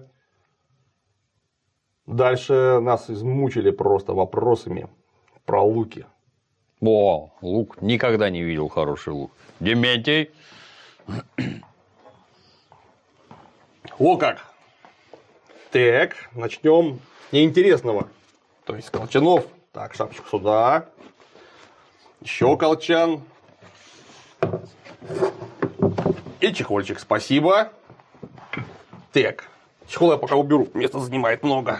Дальше нас измучили просто вопросами про луки. О, лук. Никогда не видел хороший лук. Дементий. О как. Так, начнем с неинтересного. То есть, колчанов. Так, шапочку сюда. Еще колчан. И чехольчик. Спасибо. Так. Чехол я пока уберу. Место занимает много.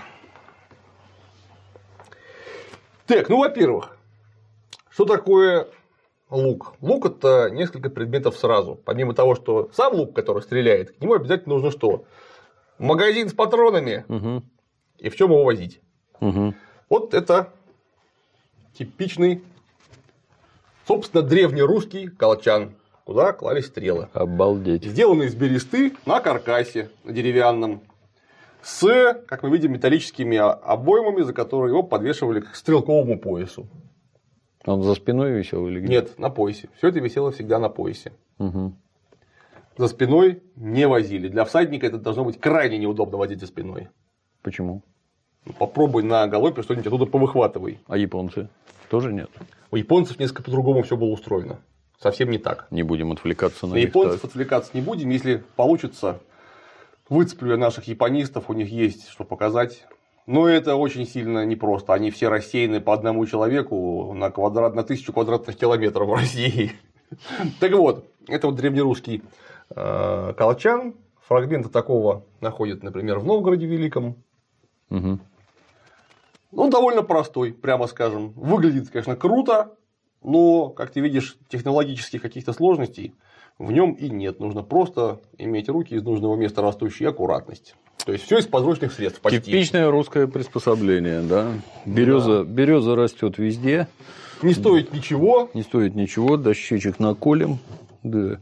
Так, ну, во-первых, что такое лук? Лук – это несколько предметов сразу. Помимо того, что сам лук, который стреляет, к нему обязательно нужно что? Магазин с патронами. Угу. И в чем его возить? Угу. Вот это типичный, собственно, древнерусский колчан, куда клались стрелы. Обалдеть. Сделанный из бересты на каркасе, на деревянном. С, как мы видим, металлическими обоймами, за которые его подвешивали к стрелковому поясу. Он за спиной висел или где? Нет, на поясе. Все это висело всегда на поясе. Угу. за спиной не возили. Для всадника это должно быть крайне неудобно возить за спиной. Почему? Попробуй на галопе что-нибудь оттуда повыхватывай. А японцы тоже нет? У японцев несколько по-другому все было устроено. Совсем не так. Не будем отвлекаться на, на них. японцев Так. отвлекаться не будем. Если получится, выцеплю я наших японистов, у них есть что показать. Но это очень сильно непросто. Они все рассеяны по одному человеку на, квадрат, на тысячу квадратных километров в России. Так вот, это вот древнерусский колчан. Фрагменты такого находят, например, в Новгороде Великом. Угу. Он довольно простой, прямо скажем. Выглядит, конечно, круто, но, как ты видишь, технологических каких-то сложностей в нем и нет. Нужно просто иметь руки из нужного места растущие и аккуратность. То есть все из подручных средств. Почти. Типичное русское приспособление, да. Береза, да. Береза растет везде. Не стоит ничего. Не стоит ничего. Дощечек наколем. Да.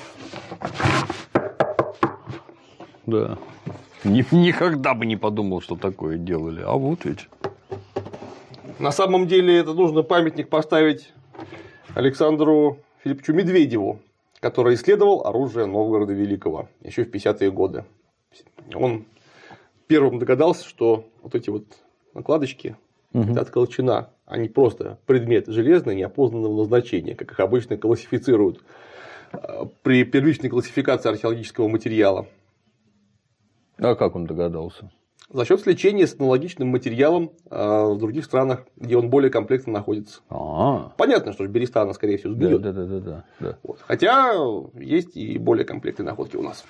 Да. Никогда бы не подумал, что такое делали. А вот ведь. На самом деле, это нужно памятник поставить Александру Филипповичу Медведеву, который исследовал оружие Новгорода Великого еще в пятидесятые годы. Он первым догадался, что вот эти вот накладочки угу. от колчана, они просто предмет железный неопознанного назначения, как их обычно классифицируют при первичной классификации археологического материала. А как он догадался? За счет сличения с аналогичным материалом в других странах, где он более комплектно находится. А-а-а. Понятно, что Берестана, скорее всего, сбьет. Да, да, да, да, да. Вот. Хотя есть и более комплектные находки у нас.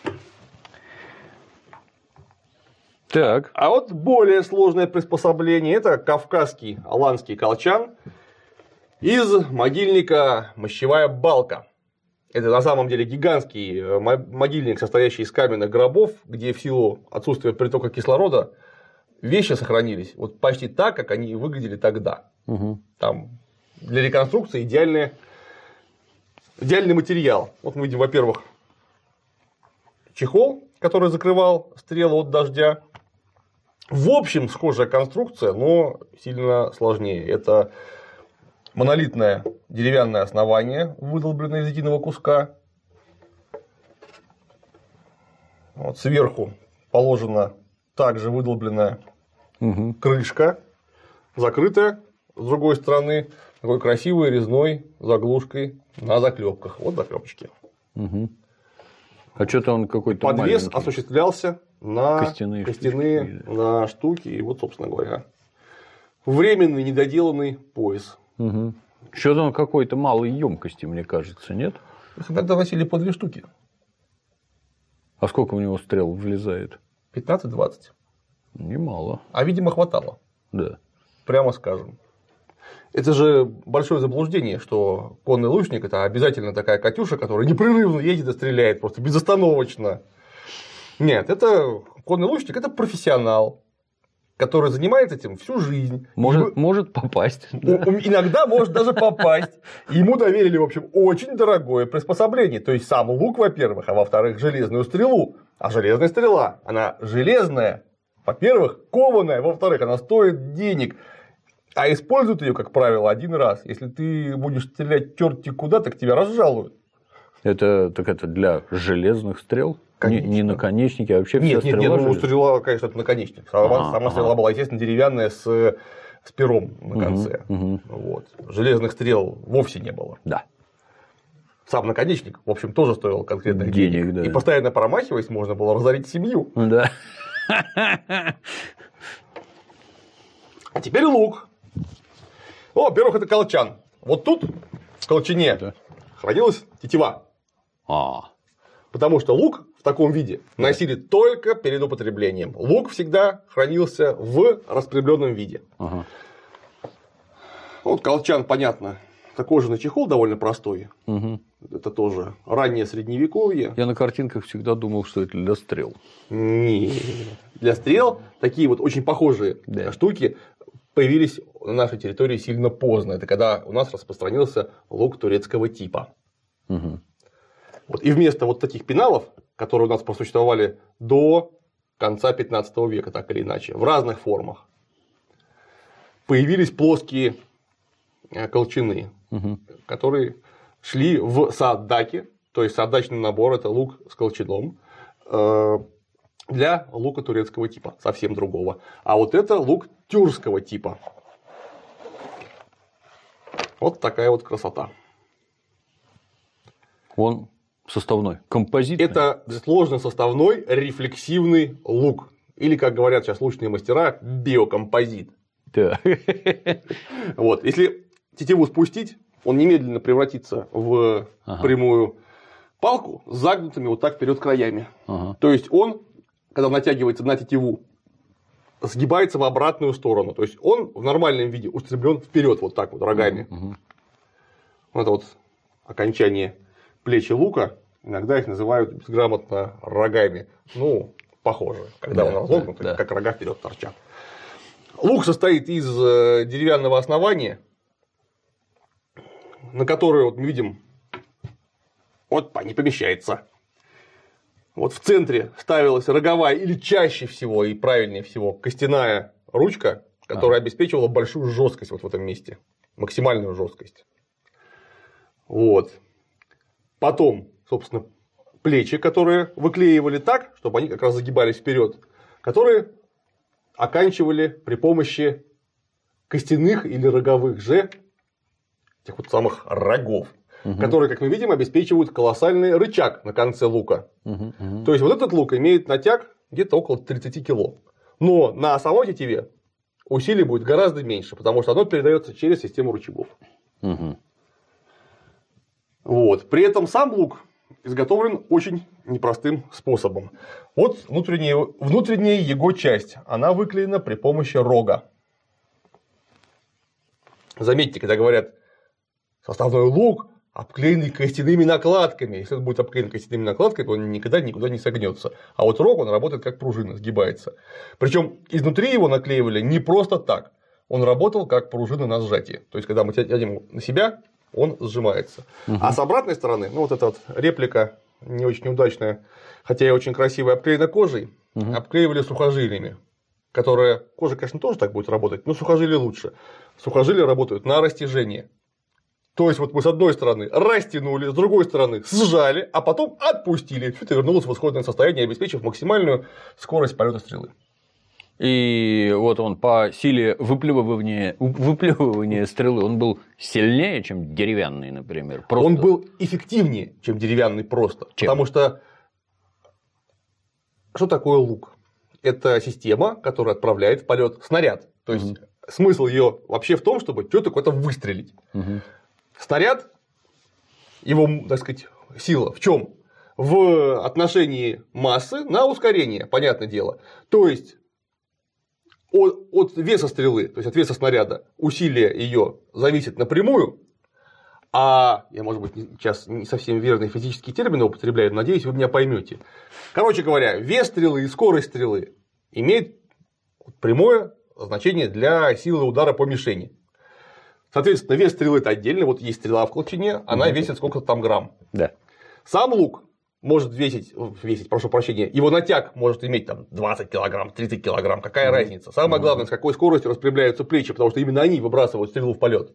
Так. А вот более сложное приспособление – это кавказский аланский колчан из могильника «Мощевая балка». Это на самом деле гигантский могильник, состоящий из каменных гробов, где в силу отсутствия притока кислорода вещи сохранились вот почти так, как они выглядели тогда. Угу. Там для реконструкции идеальный, идеальный материал. Вот мы видим, во-первых, чехол, который закрывал стрелу от дождя. В общем, схожая конструкция, но сильно сложнее. Это монолитное деревянное основание, выдолбленное из единого куска. Вот сверху положена также выдолбленная угу. крышка, закрытая с другой стороны такой красивой резной заглушкой на заклепках. Вот заклепочки. Угу. А что-то он какой-то подвес маленький. Осуществлялся на костяные, костяные штуки. На штуки. И вот, собственно говоря, временный недоделанный пояс. Угу. Что-то он какой-то малой емкости, мне кажется, нет? Тогда носили по две штуки. А сколько у него стрел влезает? пятнадцать-двадцать. Немало. А, видимо, хватало. Да. Прямо скажем. Это же большое заблуждение, что конный лучник – это обязательно такая «Катюша», которая непрерывно едет и стреляет, просто безостановочно. Нет, это конный лучник – это профессионал, который занимается этим всю жизнь. Может, Ему... может попасть. Иногда может даже попасть. Ему доверили, в общем, очень дорогое приспособление. То есть сам лук, во-первых, а во-вторых, железную стрелу. А железная стрела, она железная. Во-первых, кованая, во-вторых, она стоит денег. А используют ее, как правило, один раз. Если ты будешь стрелять черти куда, так тебя разжалуют. Это, так это для железных стрел? Не, не наконечники, а вообще нет, вся нет, стрела? Нет, нет, стрела, конечно, это наконечник. Сама, ага, сама стрела ага. была, естественно, деревянная с, с пером на конце. Угу, угу. Вот. Железных стрел вовсе не было. Да. Сам наконечник, в общем, тоже стоил конкретных денег. денег. Да. И постоянно промахиваясь, можно было разорить семью. Да. А теперь лук. Ну, во-первых, это колчан. Вот тут, в колчане, да. хранилась тетива. А. Потому что лук в таком виде носили только перед употреблением. Лук всегда хранился в раскрепленном виде. Ага. Вот колчан, понятно, такой же на чехол довольно простой. Угу. Это тоже раннее средневековье. Я на картинках всегда думал, что это для стрел. Нет. Для стрел такие вот очень похожие да. штуки появились на нашей территории сильно поздно. Это когда у нас распространился лук турецкого типа. Угу. Вот. И вместо вот таких пеналов, которые у нас просуществовали до конца пятнадцатого века, так или иначе, в разных формах, появились плоские колчаны, угу. которые шли в саддаке, То есть отдачный набор – это лук с колчаном для лука турецкого типа, совсем другого. А вот это лук тюркского типа. Вот такая вот красота. Он составной, композитный. Это сложно составной рефлексивный лук. Или, как говорят сейчас лучные мастера, биокомпозит. Да. Вот. Если тетиву спустить, он немедленно превратится в ага. прямую палку с загнутыми вот так вперед краями. Ага. То есть он, когда натягивается на тетиву, сгибается в обратную сторону. То есть он в нормальном виде устремлен вперед вот так вот рогами. Ага. Вот это вот окончание плечи лука. Иногда их называют безграмотно рогами. Ну, похоже, когда да, он разогнут, да, как да. рога вперед торчат. Лук состоит из деревянного основания, на которое вот мы видим, вот не помещается. Вот в центре ставилась роговая или чаще всего и правильнее всего костяная ручка, которая а. обеспечивала большую жесткость вот в этом месте, максимальную жесткость. Вот. Потом, собственно, плечи, которые выклеивали так, чтобы они как раз загибались вперед, которые оканчивали при помощи костяных или роговых же, тех вот самых рогов, угу. которые, как мы видим, обеспечивают колоссальный рычаг на конце лука. Угу, угу. То есть, вот этот лук имеет натяг где-то около тридцать кило. Но на самой тетиве усилий будет гораздо меньше, потому что оно передается через систему рычагов. Угу. Вот. При этом сам лук изготовлен очень непростым способом. Вот внутренняя, внутренняя его часть, она выклеена при помощи рога. Заметьте, когда говорят составной лук, обклеенный костяными накладками. Если он будет обклеен костяными накладками, то он никогда никуда не согнется. А вот рог, он работает как пружина, сгибается. Причем изнутри его наклеивали не просто так. Он работал как пружина на сжатие. То есть, когда мы тянем на себя, он сжимается. Угу. А с обратной стороны, ну вот эта вот реплика не очень удачная, хотя и очень красивая, обклеена кожей, угу. обклеивали сухожилиями, которые, кожа, конечно, тоже так будет работать, но сухожилия лучше. Сухожилия работают на растяжение. То есть, вот мы с одной стороны растянули, с другой стороны сжали, а потом отпустили. Все это вернулось в исходное состояние, обеспечив максимальную скорость полета стрелы. И вот он по силе выплевывания, выплевывания стрелы, он был сильнее, чем деревянный, например. Просто... Он был эффективнее, чем деревянный просто. Чем? Потому что что такое лук? Это система, которая отправляет в полет снаряд. То есть угу. смысл ее вообще в том, чтобы что-то какое-то выстрелить. Угу. Снаряд, его, так сказать, сила в чем? В отношении массы на ускорение, понятное дело. То есть От, от веса стрелы, то есть от веса снаряда, усилие ее зависит напрямую, а я, может быть, сейчас не совсем верные физические термины употребляю, но надеюсь, вы меня поймете. Короче говоря, вес стрелы и скорость стрелы имеют прямое значение для силы удара по мишени. Соответственно, вес стрелы это отдельно, вот есть стрела в колчане, она угу. весит сколько-то там грамм. Да. Сам лук может весить, весить, прошу прощения, его натяг может иметь там двадцать килограмм, тридцать килограмм, какая mm-hmm. разница. Самое главное, с какой скоростью распрямляются плечи, потому что именно они выбрасывают стрелу в полет.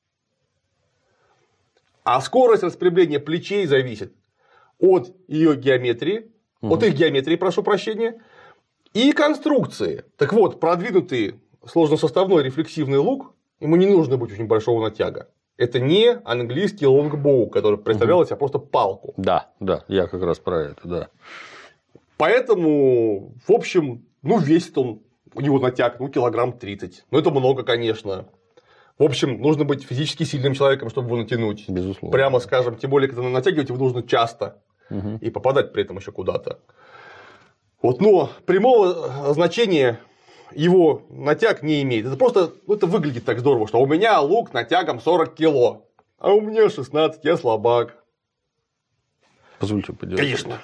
А скорость распрямления плечей зависит от ее геометрии, mm-hmm. от их геометрии, прошу прощения, и конструкции. Так вот, продвинутый сложносоставной рефлексивный лук, ему не нужно быть очень большого натяга. Это не английский лонгбоу, который представлял из себя просто палку. Да, да, я как раз про это, да. Поэтому, в общем, ну, весит он, у него натяг, ну, килограмм тридцать. Ну, это много, конечно. В общем, нужно быть физически сильным человеком, чтобы его натянуть. Безусловно. Прямо скажем, тем более, когда натягивать его нужно часто. Угу. И попадать при этом еще куда-то. Вот, но прямого значения его натяг не имеет. Это просто, ну, это выглядит так здорово, что у меня лук натягом сорок кило, а у меня шестнадцать, я слабак. Позвольте поделать. Конечно.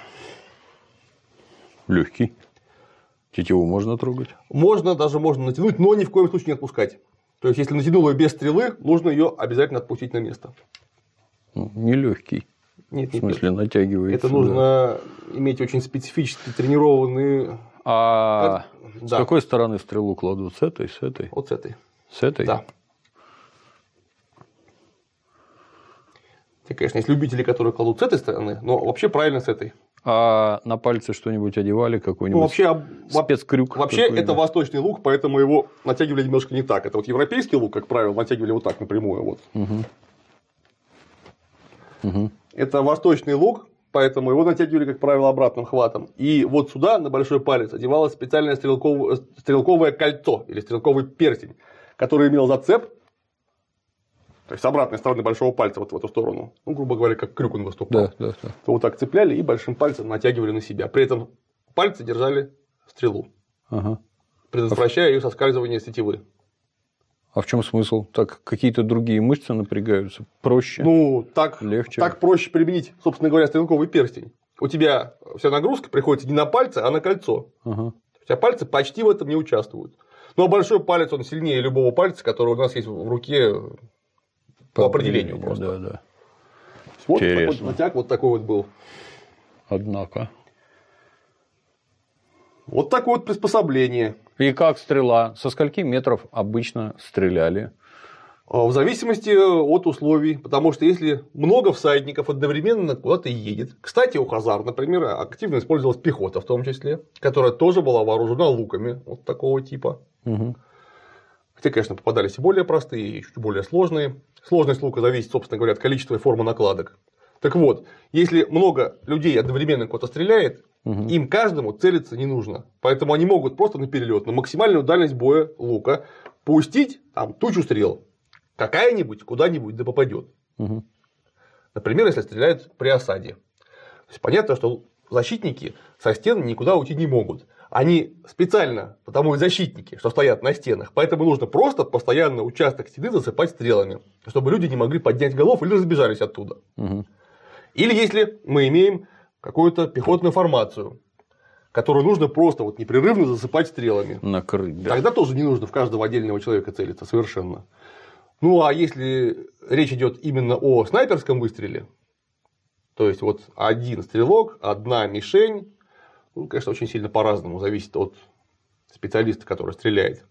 Легкий. Тетиву можно трогать? Можно, даже можно натянуть, но ни в коем случае не отпускать. То есть, если натянул ее без стрелы, нужно ее обязательно отпустить на место. Ну, не легкий. Нет, в смысле, нет. Натягивается. Это нужно да. иметь очень специфически тренированные. А с да. какой стороны стрелу кладут? С этой, с этой? Вот с этой. С этой? Да. Хотя, конечно, есть любители, которые кладут с этой стороны, но вообще правильно с этой. А на пальцы что-нибудь одевали, какой-нибудь ну, вообще, спецкрюк? Вообще, это восточный лук, поэтому его натягивали немножко не так. Это вот европейский лук, как правило, натягивали вот так напрямую. Вот. Угу. Угу. Это восточный лук, поэтому его натягивали, как правило, обратным хватом. И вот сюда, на большой палец, одевалось специальное стрелковое, стрелковое кольцо или стрелковый перстень, который имел зацеп, то есть с обратной стороны большого пальца вот в эту сторону. Ну, грубо говоря, как крюк он выступал. Да, да, да. То вот так цепляли и большим пальцем натягивали на себя. При этом пальцы держали стрелу, ага. предотвращая ее соскальзывание с тетивы. А в чем смысл? Так какие-то другие мышцы напрягаются? Проще? Ну, так, легче. Так проще применить, собственно говоря, стрелковый перстень. У тебя вся нагрузка приходится не на пальцы, а на кольцо. Ага. У тебя пальцы почти в этом не участвуют. Ну, а большой палец, он сильнее любого пальца, который у нас есть в руке по, по определению просто. Да, да. Вот такой натяг вот такой вот был. Однако. Вот такое вот приспособление. И как стрела? Со скольки метров обычно стреляли? В зависимости от условий. Потому что если много всадников одновременно куда-то едет. Кстати, у хазар, например, активно использовалась пехота в том числе, которая тоже была вооружена луками вот такого типа. Угу. Хотя, конечно, попадались и более простые, и чуть более сложные. Сложность лука зависит, собственно говоря, от количества и формы накладок. Так вот, если много людей одновременно куда-то стреляет, угу. им каждому целиться не нужно. Поэтому они могут просто на перелет, на максимальную дальность боя лука пустить там тучу стрел. Какая-нибудь куда-нибудь да попадет. Угу. Например, если стреляют при осаде. То есть понятно, что защитники со стен никуда уйти не могут. Они специально, потому и защитники, что стоят на стенах. Поэтому нужно просто постоянно участок стены засыпать стрелами, чтобы люди не могли поднять голов или разбежались оттуда. Угу. Или если мы имеем какую-то пехотную формацию, которую нужно просто вот непрерывно засыпать стрелами. Накрыть, да. Тогда тоже не нужно в каждого отдельного человека целиться совершенно. Ну, а если речь идет именно о снайперском выстреле, то есть вот один стрелок, одна мишень, ну, конечно, очень сильно по-разному, зависит от специалиста, который стреляет.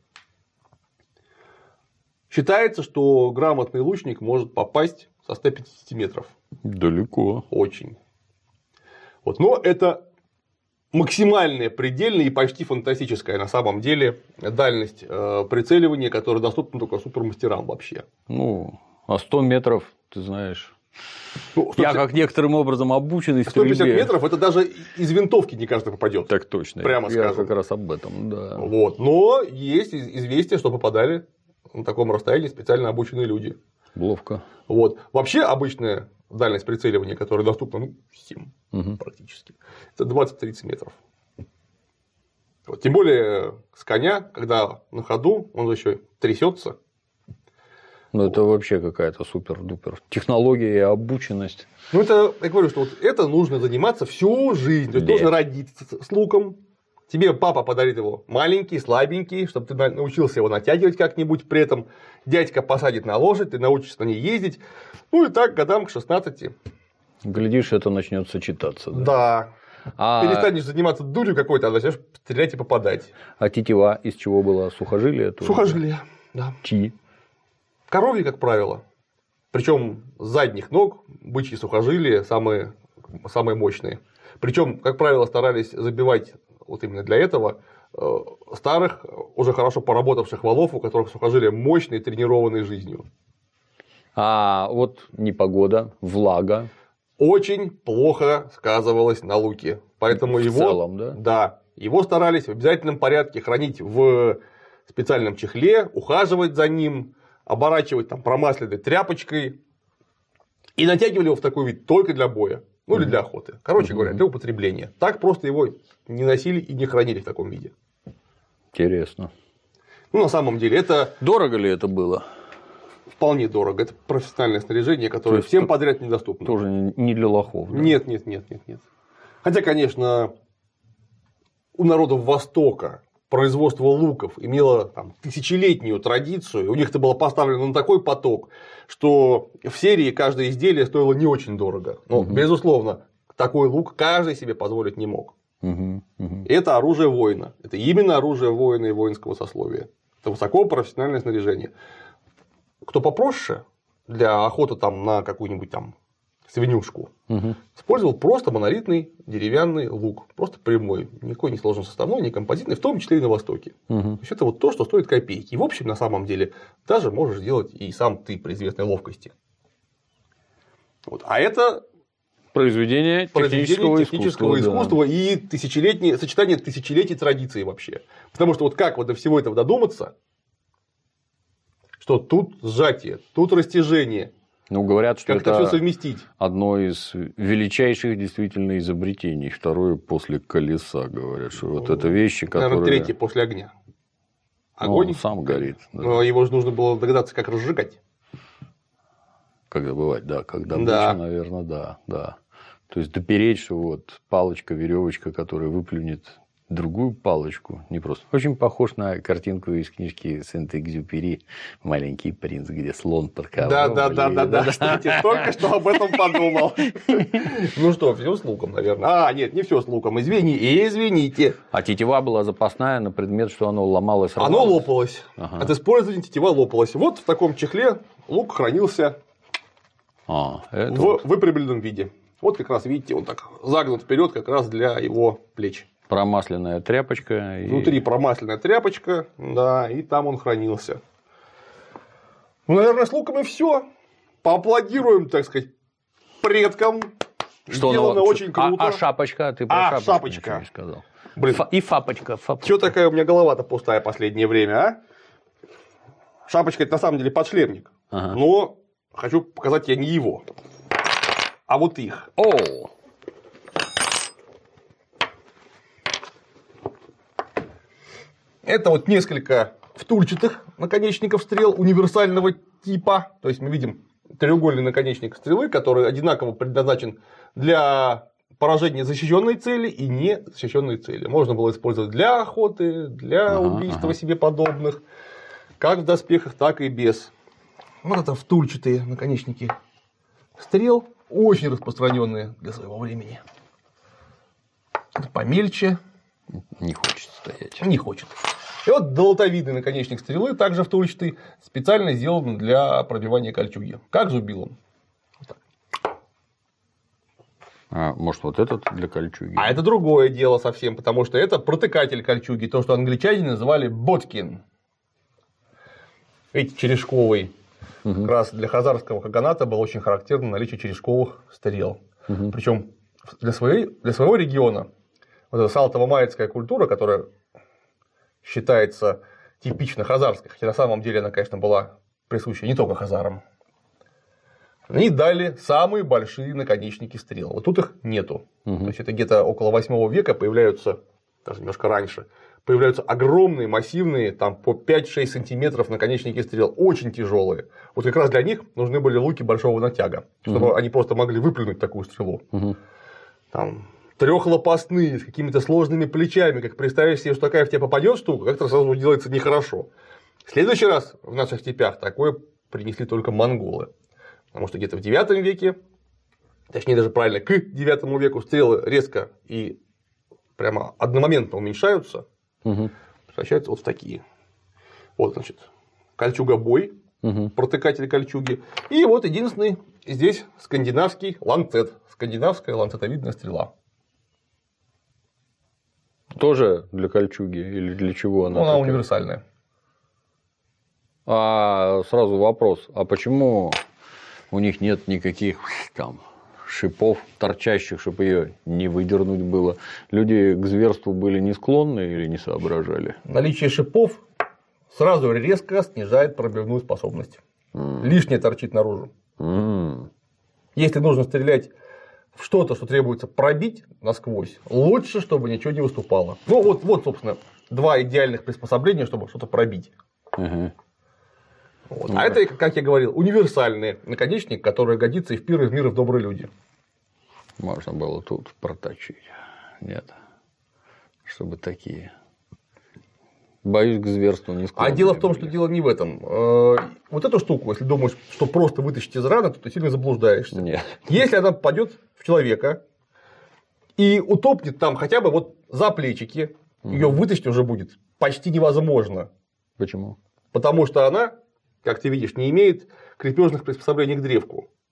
Считается, что грамотный лучник может попасть со ста пятидесяти метров. Далеко. Очень. Вот. Но это максимальная, предельная и почти фантастическая на самом деле дальность э, прицеливания, которая доступна только супермастерам вообще. Ну, а сто метров, ты знаешь. Ну, я как некоторым образом обученный стрельбе. сто пятьдесят метров это даже из винтовки не каждый попадет. Так точно. Прямо я скажем. как раз об этом, да. Вот. Но есть известие, что попадали на таком расстоянии специально обученные люди. Ловко. Вот. Вообще обычная дальность прицеливания, которая доступна ну, всем угу. практически, это двадцать-тридцать метров. Вот. Тем более с коня, когда на ходу, он еще трясется. Ну, это вообще какая-то супер-дупер технология и обученность. Ну, это, я говорю, что вот это нужно заниматься всю жизнь. То есть, нужно родиться с луком. Тебе папа подарит его маленький, слабенький, чтобы ты научился его натягивать как-нибудь. При этом дядька посадит на лошадь, ты научишься на ней ездить. Ну, и так годам к шестнадцати. Глядишь, это начнет сочетаться. Да. Да. А... Перестанешь заниматься дурью какой-то, а начнешь стрелять и попадать. А тетива из чего была? Сухожилие? Сухожилие, да. Чьи? Коровьи, как правило. Причем с задних ног бычьи сухожилия самые, самые мощные. Причем, как правило, старались забивать вот именно для этого старых, уже хорошо поработавших валов, у которых сухожилия мощные, тренированные жизнью. А вот непогода, влага. Очень плохо сказывалось на луке. Поэтому в его, целом, да? Да, его старались в обязательном порядке хранить в специальном чехле, ухаживать за ним, оборачивать там промасленной тряпочкой и натягивали его в такой вид только для боя. Ну, или для охоты. Короче говоря, для употребления. Так просто его не носили и не хранили в таком виде. Интересно. Ну, на самом деле, это... Дорого ли это было? Вполне дорого. Это профессиональное снаряжение, которое всем подряд недоступно. Тоже не для лохов. Да? Нет, нет, нет, нет, нет. Хотя, конечно, у народов Востока производство луков имело там, тысячелетнюю традицию. У них это было поставлено на такой поток, что в серии каждое изделие стоило не очень дорого. Но, угу. безусловно, такой лук каждый себе позволить не мог. Угу. Угу. Это оружие воина. Это именно оружие воина и воинского сословия. Это высоко профессиональное снаряжение. Кто попроще, для охоты там, на какую-нибудь там свинюшку, угу. использовал просто монолитный деревянный лук, просто прямой, никакой не сложно составной, не композитный, в том числе и на Востоке. Угу. То есть это вот то, что стоит копейки. И в общем, на самом деле, даже можешь сделать и сам ты при известной ловкости. Вот. А это произведение, произведение технического, технического искусства, искусства да. И тысячелетнее, сочетание тысячелетий традиций вообще. Потому что вот как вот до всего этого додуматься, что тут сжатие, тут растяжение. Ну, говорят, что как это все совместить? Одно из величайших действительно изобретений. Второе после колеса, говорят, что вот это вещи, которые... Наверное, третье после огня. Огонь ну, сам горит. Да. Но его же нужно было догадаться, как разжигать. Как добывать, да, как добыча, да. наверное, да, да. То есть допереть, что вот палочка, веревочка, которая выплюнет другую палочку, не просто. Очень похож на картинку из книжки Сент-Экзюпери «Маленький принц», где слон под ковром. Да, да, да, да, да. Кстати, только что об этом подумал. Ну что, все с луком, наверное. А, нет, не все с луком. Извини, извините. А тетива была запасная на предмет, что оно ломалось. Оно лопалось. От использования тетива лопалось. Вот в таком чехле лук хранился а, в выпрямленном виде. Вот как раз, видите, он так загнут вперед как раз для его плеч. Промасленная тряпочка. И... Внутри промасленная тряпочка, да, и там он хранился. Ну, наверное, с луком и все. Поаплодируем, так сказать, предкам. Что сделано оно... очень круто. А, а шапочка? Ты про а, шапочку шапочка. Не сказал. Блин. Фа... И фапочка, фапочка. Чё такая у меня голова-то пустая последнее время, а? Шапочка – это на самом деле подшлемник. Ага. Но хочу показать я не его, а вот их. О! Это вот несколько втульчатых наконечников стрел универсального типа. То есть мы видим треугольный наконечник стрелы, который одинаково предназначен для поражения защищенной цели и не защищенной цели. Можно было использовать для охоты, для ага, убийства ага. себе подобных, как в доспехах, так и без. Вот это втульчатые наконечники стрел, очень распространенные для своего времени. Это помельче. Не хочет стоять. Не хочет. И вот долотовидный наконечник стрелы, также втульчатый, специально сделан для пробивания кольчуги. Как зубилом. Вот а, может, вот этот для кольчуги? А это другое дело совсем, потому что это протыкатель кольчуги, то, что англичане называли боткин. Видите, черешковый. Угу. Как раз для хазарского каганата было очень характерно наличие черешковых стрел. Угу. Причем для, своей, для своего региона вот эта салтово-маецкая культура, которая считается типично хазарской, хотя на самом деле она, конечно, была присуща не только хазарам, они дали самые большие наконечники стрел. Вот тут их нету. Угу. То есть это где-то около восьмого века появляются, даже немножко раньше, появляются огромные, массивные, там по пять-шесть сантиметров наконечники стрел, очень тяжелые. Вот как раз для них нужны были луки большого натяга, чтобы угу. они просто могли выплюнуть такую стрелу. Угу. Там трехлопастные, с какими-то сложными плечами, как представишь себе, что такая в тебя попадет штука, как-то сразу делается нехорошо. В следующий раз в наших степях такое принесли только монголы. Потому что где-то в девятом веке, точнее даже правильно, к девятому веку стрелы резко и прямо одномоментно уменьшаются, угу. превращаются вот в такие. Вот, значит, кольчуга-бой, угу. протыкатель кольчуги. И вот единственный здесь скандинавский ланцет, скандинавская ланцетовидная стрела. Тоже для кольчуги или для чего она? Ну, она такая? универсальная. А сразу вопрос, а почему у них нет никаких там шипов торчащих, чтобы ее не выдернуть было? Люди к зверству были не склонны или не соображали? Наличие шипов сразу резко снижает пробивную способность. Mm. Лишнее торчит наружу. Mm. Если нужно стрелять в что-то, что требуется пробить насквозь, лучше, чтобы ничего не выступало. Ну, вот, вот собственно, два идеальных приспособления, чтобы что-то пробить. Uh-huh. Вот. А это, как я говорил, универсальный наконечник, который годится и в пир, и в мир, и в добрые люди. Можно было тут проточить. Нет. Чтобы такие. Боюсь, к зверству не склонны. А дело в том, что дело не в этом. Вот эту штуку, если думаешь, что просто вытащить из раны, то ты сильно заблуждаешься. Нет. Если она попадет в человека и утопнет там хотя бы вот за плечики, угу. ее вытащить уже будет почти невозможно. Почему? Потому что она, как ты видишь, не имеет крепежных приспособлений к древку.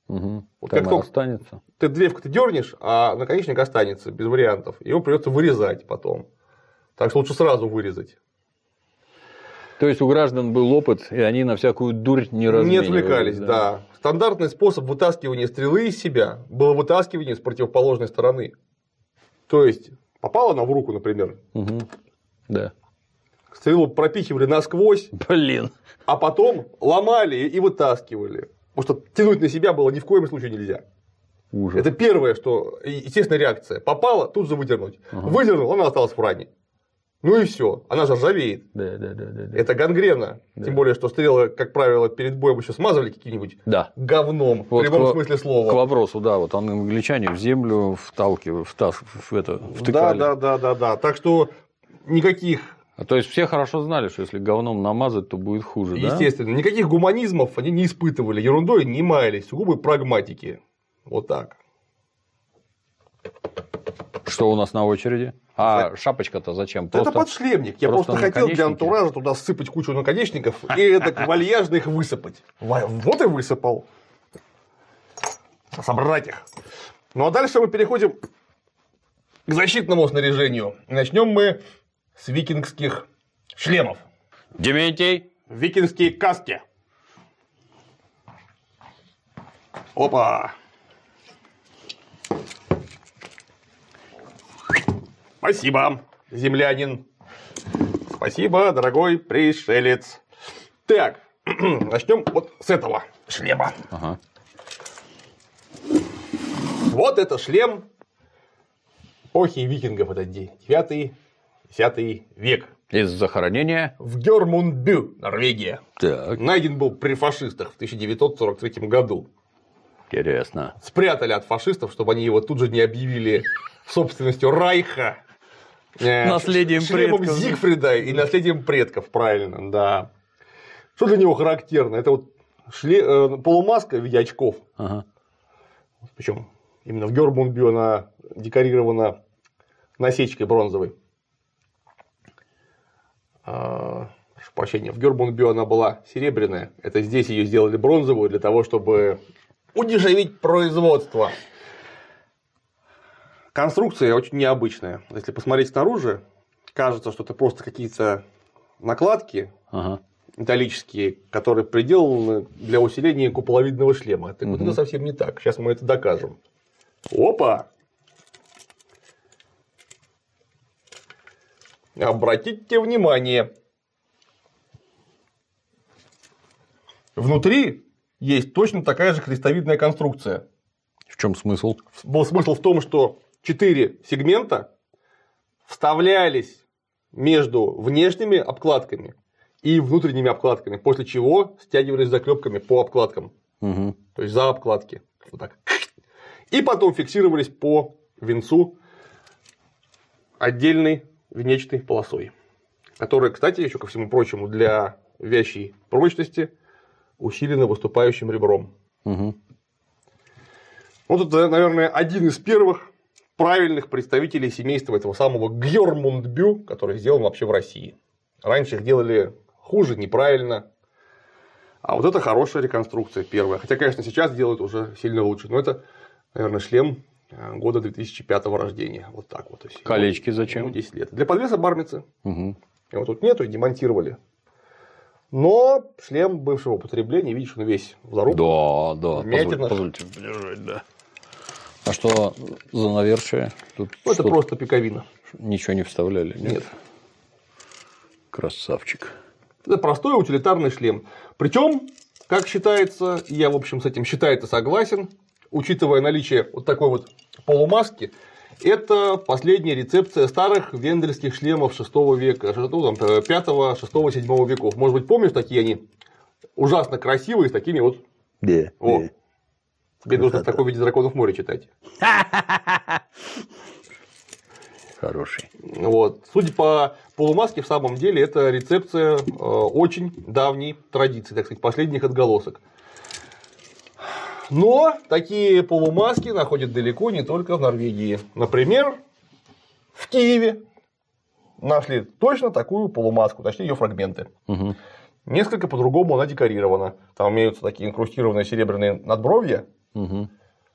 Угу. Вот Там как только останется. ты древко ты дернешь, а наконечник останется без вариантов. Его придется вырезать потом. Так что лучше сразу вырезать. То есть у граждан был опыт, и они на всякую дурь не разменивались. Не отвлекались, да? да. Стандартный способ вытаскивания стрелы из себя было вытаскивание с противоположной стороны. То есть попала она в руку, например. Угу. Да. Стрелу пропихивали насквозь. Блин. А потом ломали и вытаскивали. Потому что тянуть на себя было ни в коем случае нельзя. Ужас. Это первое, что естественная реакция. Попала, тут же выдернуть. Угу. Выдернул, она осталась в ране. Ну и все, она же ржавеет. Да, да, да, да, да. Это гангрена. Да. Тем более, что стрелы, как правило, перед боем еще смазывали каким-нибудь да. говном, вот в прямом к, смысле слова. К вопросу, да, вот англичане в землю вталкивали, втас, в это, Да, втыкали. да, да, да, да. Так что никаких. А то есть все хорошо знали, что если говном намазать, то будет хуже, да? Естественно, никаких гуманизмов они не испытывали, ерундой не маялись, сугубо прагматики. Вот так. Что у нас на очереди? А шапочка-то зачем? Просто... Это подшлемник. Я просто, просто хотел для антуража туда сыпать кучу наконечников и так вальяжно их высыпать. Вот и высыпал. Собрать их. Ну а дальше мы переходим к защитному снаряжению. Начнем мы с викингских шлемов. Дементий. Викингские каски. Опа. Спасибо, землянин. Спасибо, дорогой пришелец. Так, начнем вот с этого шлема. Ага. Вот это шлем эпохи викингов, это девятый-десятый век. Из захоронения? В Гёрмундбю, Норвегия. Так. Найден был при фашистах в тысяча девятьсот сорок третьем году. Интересно. Спрятали от фашистов, чтобы они его тут же не объявили собственностью Райха. Наследием шлемом предков. Зигфрида и наследием предков, правильно, да. Что для него характерно? Это вот шле... полумаска в виде очков. Ага. Причем именно в Гёрмундбю она декорирована насечкой бронзовой. А, прошу прощения, в Гёрмундбю она была серебряная. Это здесь ее сделали бронзовую для того, чтобы удешевить производство. Конструкция очень необычная. Если посмотреть снаружи, кажется, что это просто какие-то накладки ага. металлические, которые приделаны для усиления куполовидного шлема. Так вот, угу. это совсем не так. Сейчас мы это докажем. Опа! Обратите внимание. Внутри есть точно такая же крестовидная конструкция. В чем смысл? Был смысл в том, что четыре сегмента вставлялись между внешними обкладками и внутренними обкладками, после чего стягивались заклепками по обкладкам. Угу. То есть за обкладки. Вот так. И потом фиксировались по венцу отдельной венечной полосой, которая, кстати, еще ко всему прочему, для вящей прочности усилена выступающим ребром. Угу. Вот это, наверное, один из первых правильных представителей семейства этого самого Гёрмундбю, который сделан вообще в России. Раньше их делали хуже, неправильно. А вот это хорошая реконструкция первая. Хотя, конечно, сейчас делают уже сильно лучше. Но это, наверное, шлем года две тысячи пятого рождения. Вот так вот. Колечки зачем? Ну, десять лет. Для подвеса бармицы. Угу. Его тут нету, и демонтировали. Но шлем бывшего употребления, видишь, он весь в зарубках. Да, да. Позволь, позвольте подержать, да. А что за навершие? Тут ну, это просто пиковина. Ничего не вставляли? Нет. Нет. Красавчик. Это простой утилитарный шлем. Причем, как считается, я, в общем, с этим считаю, согласен, учитывая наличие вот такой вот полумаски, это последняя рецепция старых вендельских шлемов шестого века, пятого, шестого, седьмого веков. Может быть, помнишь, такие они ужасно красивые, с такими вот. Да. О. Да. Тебе нужно в таком виде «Драконов моря» читать. Хороший. Вот. Судя по полумаске, в самом деле, это рецепция э, очень давней традиции, так сказать, последних отголосок. Но такие полумаски находят далеко не только в Норвегии. Например, в Киеве нашли точно такую полумаску, точнее ее фрагменты. Угу. Несколько по-другому она декорирована. Там имеются такие инкрустированные серебряные надбровья Угу.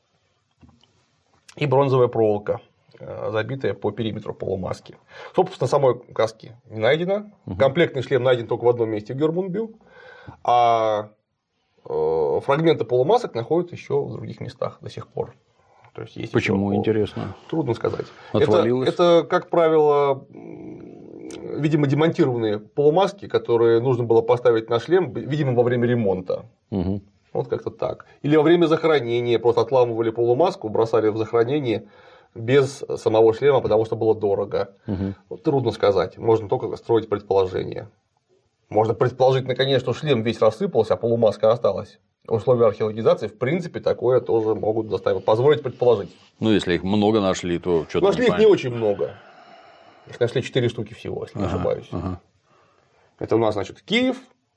И бронзовая проволока, забитая по периметру полумаски. Собственно, самой каски не найдено. Угу. Комплектный шлем найден только в одном месте в Гермунбю, а фрагменты полумасок находят еще в других местах до сих пор. То есть есть Почему, еще... интересно? Трудно сказать. Отвалилось? Это, это, как правило, видимо, демонтированные полумаски, которые нужно было поставить на шлем, видимо, во время ремонта. Угу. Вот как-то так. Или во время захоронения просто отламывали полумаску, бросали в захоронение без самого шлема, потому что было дорого. Угу. Вот трудно сказать. Можно только строить предположения. Можно предположить, наконец, что шлем весь рассыпался, а полумаска осталась. Условия археологизации, в принципе, такое тоже могут заставить, позволить предположить. Ну, если их много нашли, то что-то. Нашли их не очень много. Их нашли четыре штуки всего, если не ага, ошибаюсь. Ага. Это у нас, значит, Киев,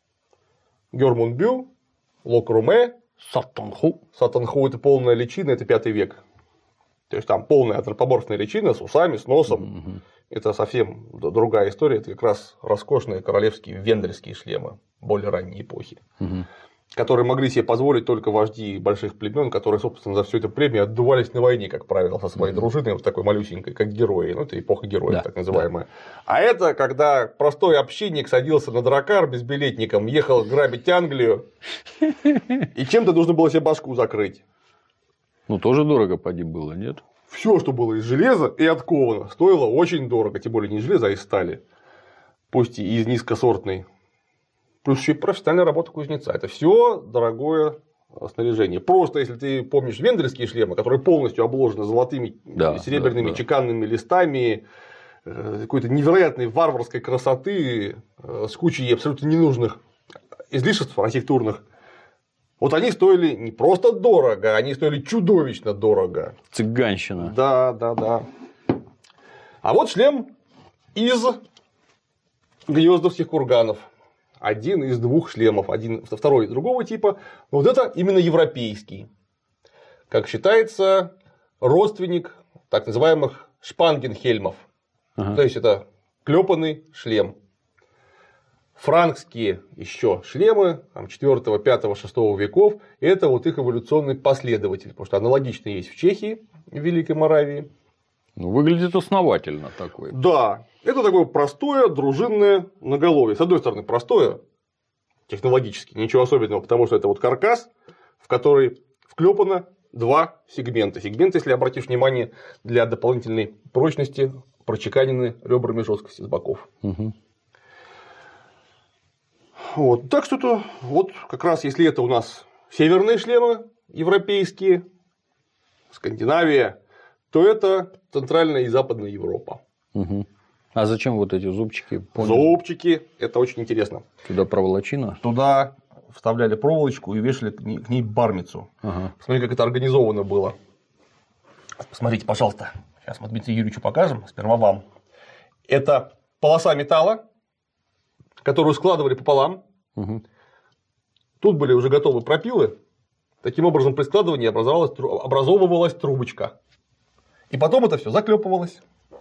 Гермунбю, Лок-Руме, Сатанху. Сатанху – это полная личина, это пятый век. То есть там полная антропоморфная личина с усами, с носом. Угу. Это совсем другая история. Это как раз роскошные королевские вендельские шлемы более ранней эпохи. Угу. Которые могли себе позволить только вожди больших племен, которые, собственно, за все это племя отдувались на войне, как правило, со своей mm-hmm. дружиной, вот такой малюсенькой, как герои. Ну, это эпоха героев, да, так называемая. Да. А это когда простой общинник садился на дракар безбилетником, ехал грабить Англию, и чем-то нужно было себе башку закрыть. Ну, тоже дорого, поди, было, нет? Все, что было из железа и отковано, стоило очень дорого. Тем более не из железа, а из стали. Пусть и из низкосортной. Плюс еще и профессиональная работа кузнеца. Это все дорогое снаряжение. Просто если ты помнишь вендельские шлемы, которые полностью обложены золотыми, да, серебряными, да, да. чеканными листами, какой-то невероятной варварской красоты, с кучей абсолютно ненужных излишеств архитектурных, вот они стоили не просто дорого, они стоили чудовищно дорого. Цыганщина. Да, да, да. А вот шлем из гнездовских курганов. Один из двух шлемов, один, второй другого типа, но вот это именно европейский. Как считается, родственник так называемых шпангенхельмов. Ага. То есть это клепанный шлем. Франкские еще шлемы четвёртого, пятого, шестого веков – это вот их эволюционный последователь, потому что аналогично есть в Чехии, в Великой Моравии. Ну, выглядит основательно такой. Да, это такое простое дружинное наголовье. С одной стороны, простое технологически, ничего особенного, потому что это вот каркас, в который вклепано два сегмента. Сегменты, если обратишь внимание, для дополнительной прочности прочеканены ребрами жесткости с боков. Угу. Вот. Так что -то, вот как раз если это у нас северные шлемы европейские, Скандинавия, то это Центральная и Западная Европа. Угу. А зачем вот эти зубчики? Понял. Зубчики, это очень интересно. Туда проволочина? Туда вставляли проволочку и вешали к ней, к ней бармицу. Ага. Посмотрите, как это организовано было. Посмотрите, пожалуйста. Сейчас мы Дмитрию Юрьевичу покажем. Сперва вам. Это полоса металла, которую складывали пополам. Угу. Тут были уже готовы пропилы. Таким образом, при складывании образовалась, образовывалась трубочка. И потом это все заклепывалось.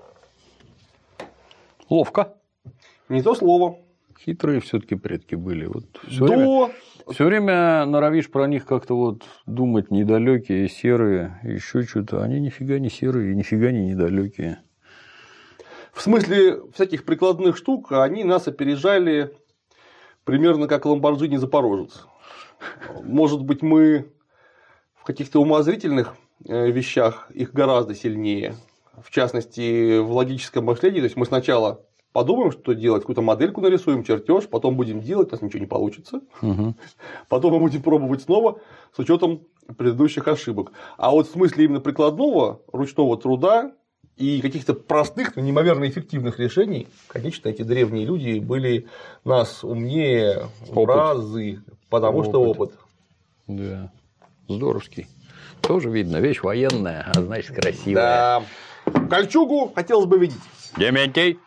Ловко. Не то слово. Хитрые все-таки предки были. Вот все, До... время, все время норовишь про них как-то вот думать недалекие, серые, еще что-то. Они нифига не серые, нифига не недалекие. В смысле всяких прикладных штук они нас опережали примерно как Ламборджини Запорожец. Может быть, мы в каких-то умозрительных вещах их гораздо сильнее. В частности, в логическом мышлении. То есть мы сначала подумаем, что делать, какую-то модельку нарисуем, чертеж, потом будем делать, у нас ничего не получится. Угу. Потом мы будем пробовать снова с учетом предыдущих ошибок. А вот в смысле именно прикладного ручного труда и каких-то простых, но неимоверно эффективных решений, конечно, эти древние люди были нас умнее в разы, потому опыт. Что опыт. Да, здоровский. Тоже видно, вещь военная, а значит красивая. Да. Кольчугу хотелось бы видеть. Дементий.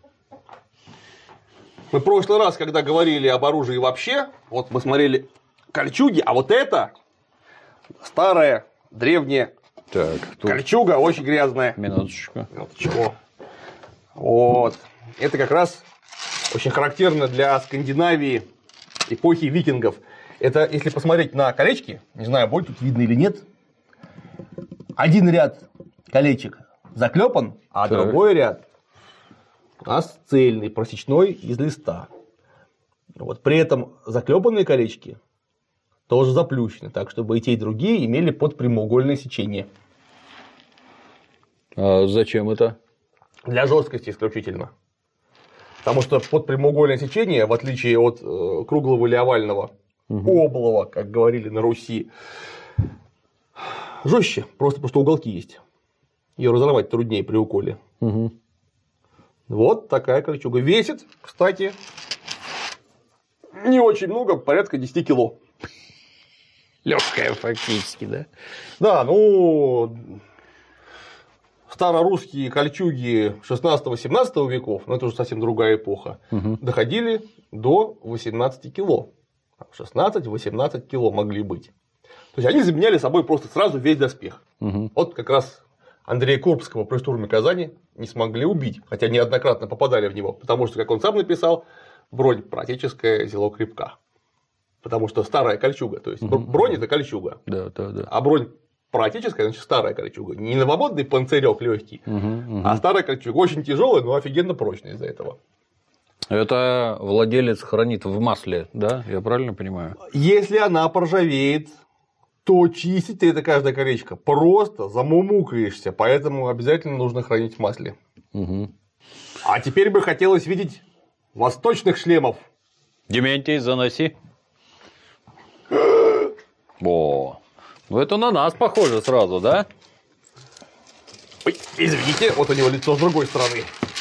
Мы в прошлый раз, когда говорили об оружии вообще, вот мы смотрели кольчуги, а вот это старая, древняя так, тут... кольчуга, очень грязная. Минуточку. Минуточку. Вот. Это как раз очень характерно для Скандинавии эпохи викингов. Это если посмотреть на колечки, не знаю, будет тут видно или нет, один ряд колечек заклепан, а так. другой ряд у нас цельный, просечной из листа. Вот. При этом заклепанные колечки тоже заплющены, так чтобы и те, и другие имели подпрямоугольное сечение. А зачем это? Для жесткости исключительно. Потому что подпрямоугольное сечение, в отличие от э, круглого или овального, угу. облого, как говорили на Руси, жестче, просто потому что уголки есть. Ее разорвать труднее при уколе. Угу. Вот такая кольчуга. Весит, кстати, не очень много, порядка десять кило. Легкая фактически, да? Да, ну, старорусские кольчуги шестнадцатого-семнадцатого веков, но это уже совсем другая эпоха, угу. доходили до восемнадцати кило. шестнадцать-восемнадцать кило могли быть. То есть они заменяли собой просто сразу весь доспех. Угу. Вот как раз Андрея Курбского при штурме Казани не смогли убить, хотя неоднократно попадали в него, потому что, как он сам написал, бронь практическая, зело крепка. Потому что старая кольчуга, то есть угу. бронь это кольчуга, да, да, да. а бронь практическая, значит старая кольчуга. Не новомодный панцирек легкий, угу, угу. а старая кольчуга очень тяжелая, но офигенно прочная из-за этого. Это владелец хранит в масле, да? Я правильно понимаю? Если она поржавеет, то чистить это каждое колечко просто замумукаешься, поэтому обязательно нужно хранить в масле. Угу. А теперь бы хотелось видеть восточных шлемов. Дементий, заноси. О, ну это на нас похоже сразу, да? Ой, извините, вот у него лицо с другой стороны.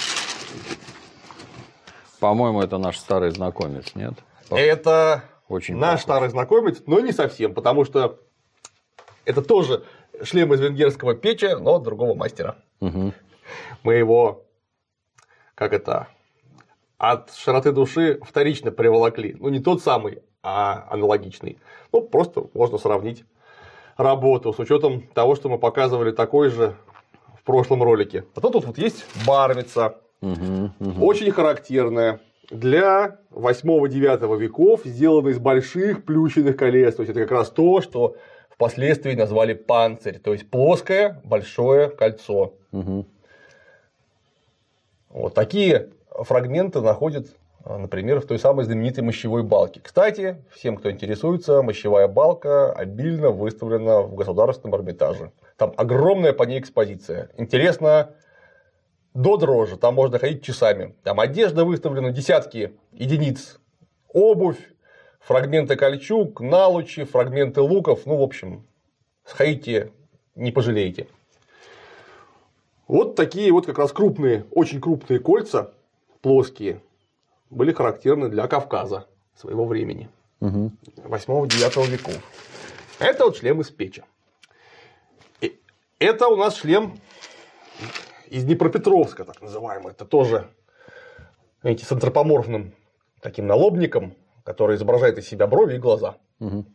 По-моему, это наш старый знакомец, нет? Это очень наш похож. Старый знакомец, но не совсем, потому что это тоже шлем из венгерского печа, но другого мастера. Угу. Мы его, как это, от широты души вторично приволокли. Ну, не тот самый, а аналогичный. Ну, просто можно сравнить работу с учетом того, что мы показывали такой же в прошлом ролике. А то тут вот есть бармица. Угу, угу. Очень характерная для восьмого-девятого веков, сделана из больших плющенных колец. То есть это как раз то, что впоследствии назвали панцирь, то есть плоское большое кольцо. Угу. Вот такие фрагменты находят, например, в той самой знаменитой мощевой балке. Кстати, всем, кто интересуется, мощевая балка обильно выставлена в Государственном Эрмитаже. Там огромная по ней экспозиция. Интересно до дрожи, там можно ходить часами. Там одежда выставлена, десятки единиц, обувь, фрагменты кольчуг, налучи, фрагменты луков. Ну, в общем, сходите, не пожалеете. Вот такие вот как раз крупные, очень крупные кольца, плоские, были характерны для Кавказа своего времени. Угу. восьмого-девятого веков. Это вот шлем из печи. Это у нас шлем из Днепропетровска, так называемый. Это тоже, знаете, с антропоморфным таким налобником, который изображает из себя брови и глаза. Угу.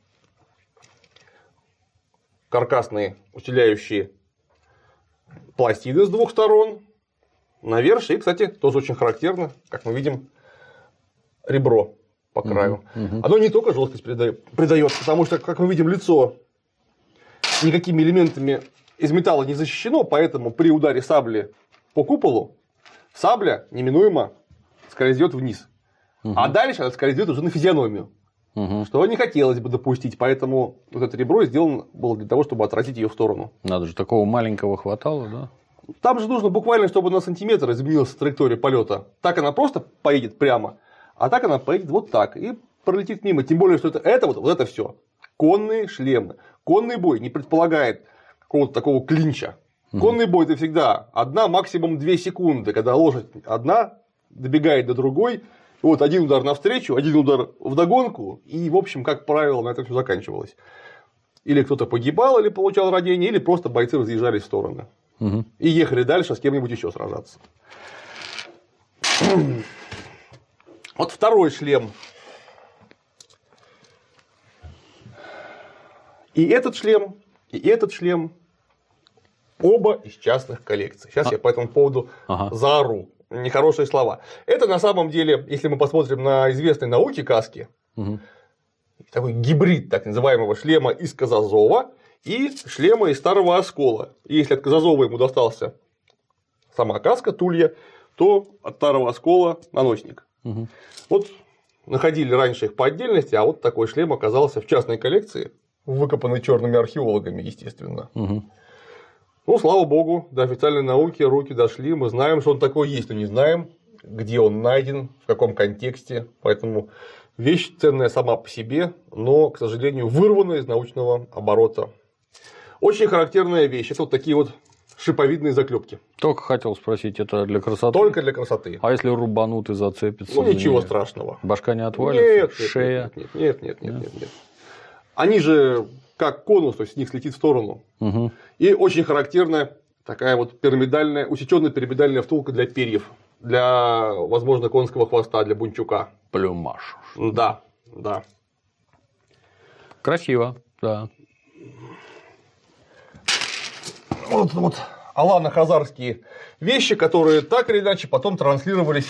Каркасные усиляющие пластины с двух сторон. Навершие, и, кстати, тоже очень характерно, как мы видим, ребро по краю. Угу, угу. Оно не только жесткость придает, потому что, как мы видим, лицо никакими элементами из металла не защищено, поэтому при ударе сабли по куполу сабля неминуемо скользит вниз. Угу. А дальше она скользит уже на физиономию. Угу. Что не хотелось бы допустить, поэтому вот это ребро сделано было для того, чтобы отразить ее в сторону. Надо же, такого маленького хватало, да? Там же нужно буквально, чтобы на сантиметр изменилась траектория полета. Так она просто поедет прямо, а так она поедет вот так и пролетит мимо. Тем более, что это, это вот, вот это все конные шлемы. Конный бой не предполагает какого-то такого клинча. Угу. Конный бой это всегда одна, максимум две секунды, когда лошадь одна добегает до другой. И вот один удар навстречу, один удар вдогонку, и, в общем, как правило, на этом все заканчивалось. Или кто-то погибал, или получал ранение, или просто бойцы разъезжались в стороны. Угу. И ехали дальше с кем-нибудь еще сражаться. Вот второй шлем. И этот шлем, и этот шлем оба из частных коллекций. Сейчас а... я по этому поводу ага. заору. Нехорошие слова. Это на самом деле, если мы посмотрим на известные науки каски, угу. такой гибрид так называемого шлема из Казазова и шлема из Старого Оскола. И если от Казазова ему достался сама каска, тулья, то от Старого Оскола наносник. Угу. Вот находили раньше их по отдельности, а вот такой шлем оказался в частной коллекции, выкопанный черными археологами, естественно. Угу. Ну, слава богу, до официальной науки руки дошли, мы знаем, что он такой есть, но не знаем, где он найден, в каком контексте. Поэтому вещь ценная сама по себе, но, к сожалению, вырванная из научного оборота. Очень характерная вещь. Это вот такие вот шиповидные заклепки. Только хотел спросить, это для красоты? Только для красоты. А если рубанут и зацепится? Ну, ничего страшного. Башка не отвалится? Нет, шея? Нет, нет, нет, нет, нет, нет. Они же как конус, то есть с них слетит в сторону. Угу. И очень характерная такая вот пирамидальная, усеченная пирамидальная втулка для перьев, для, возможно, конского хвоста, для бунчука. Плюмаж. Да, да. Красиво, да. Вот, вот алано-хазарские вещи, которые так или иначе потом транслировались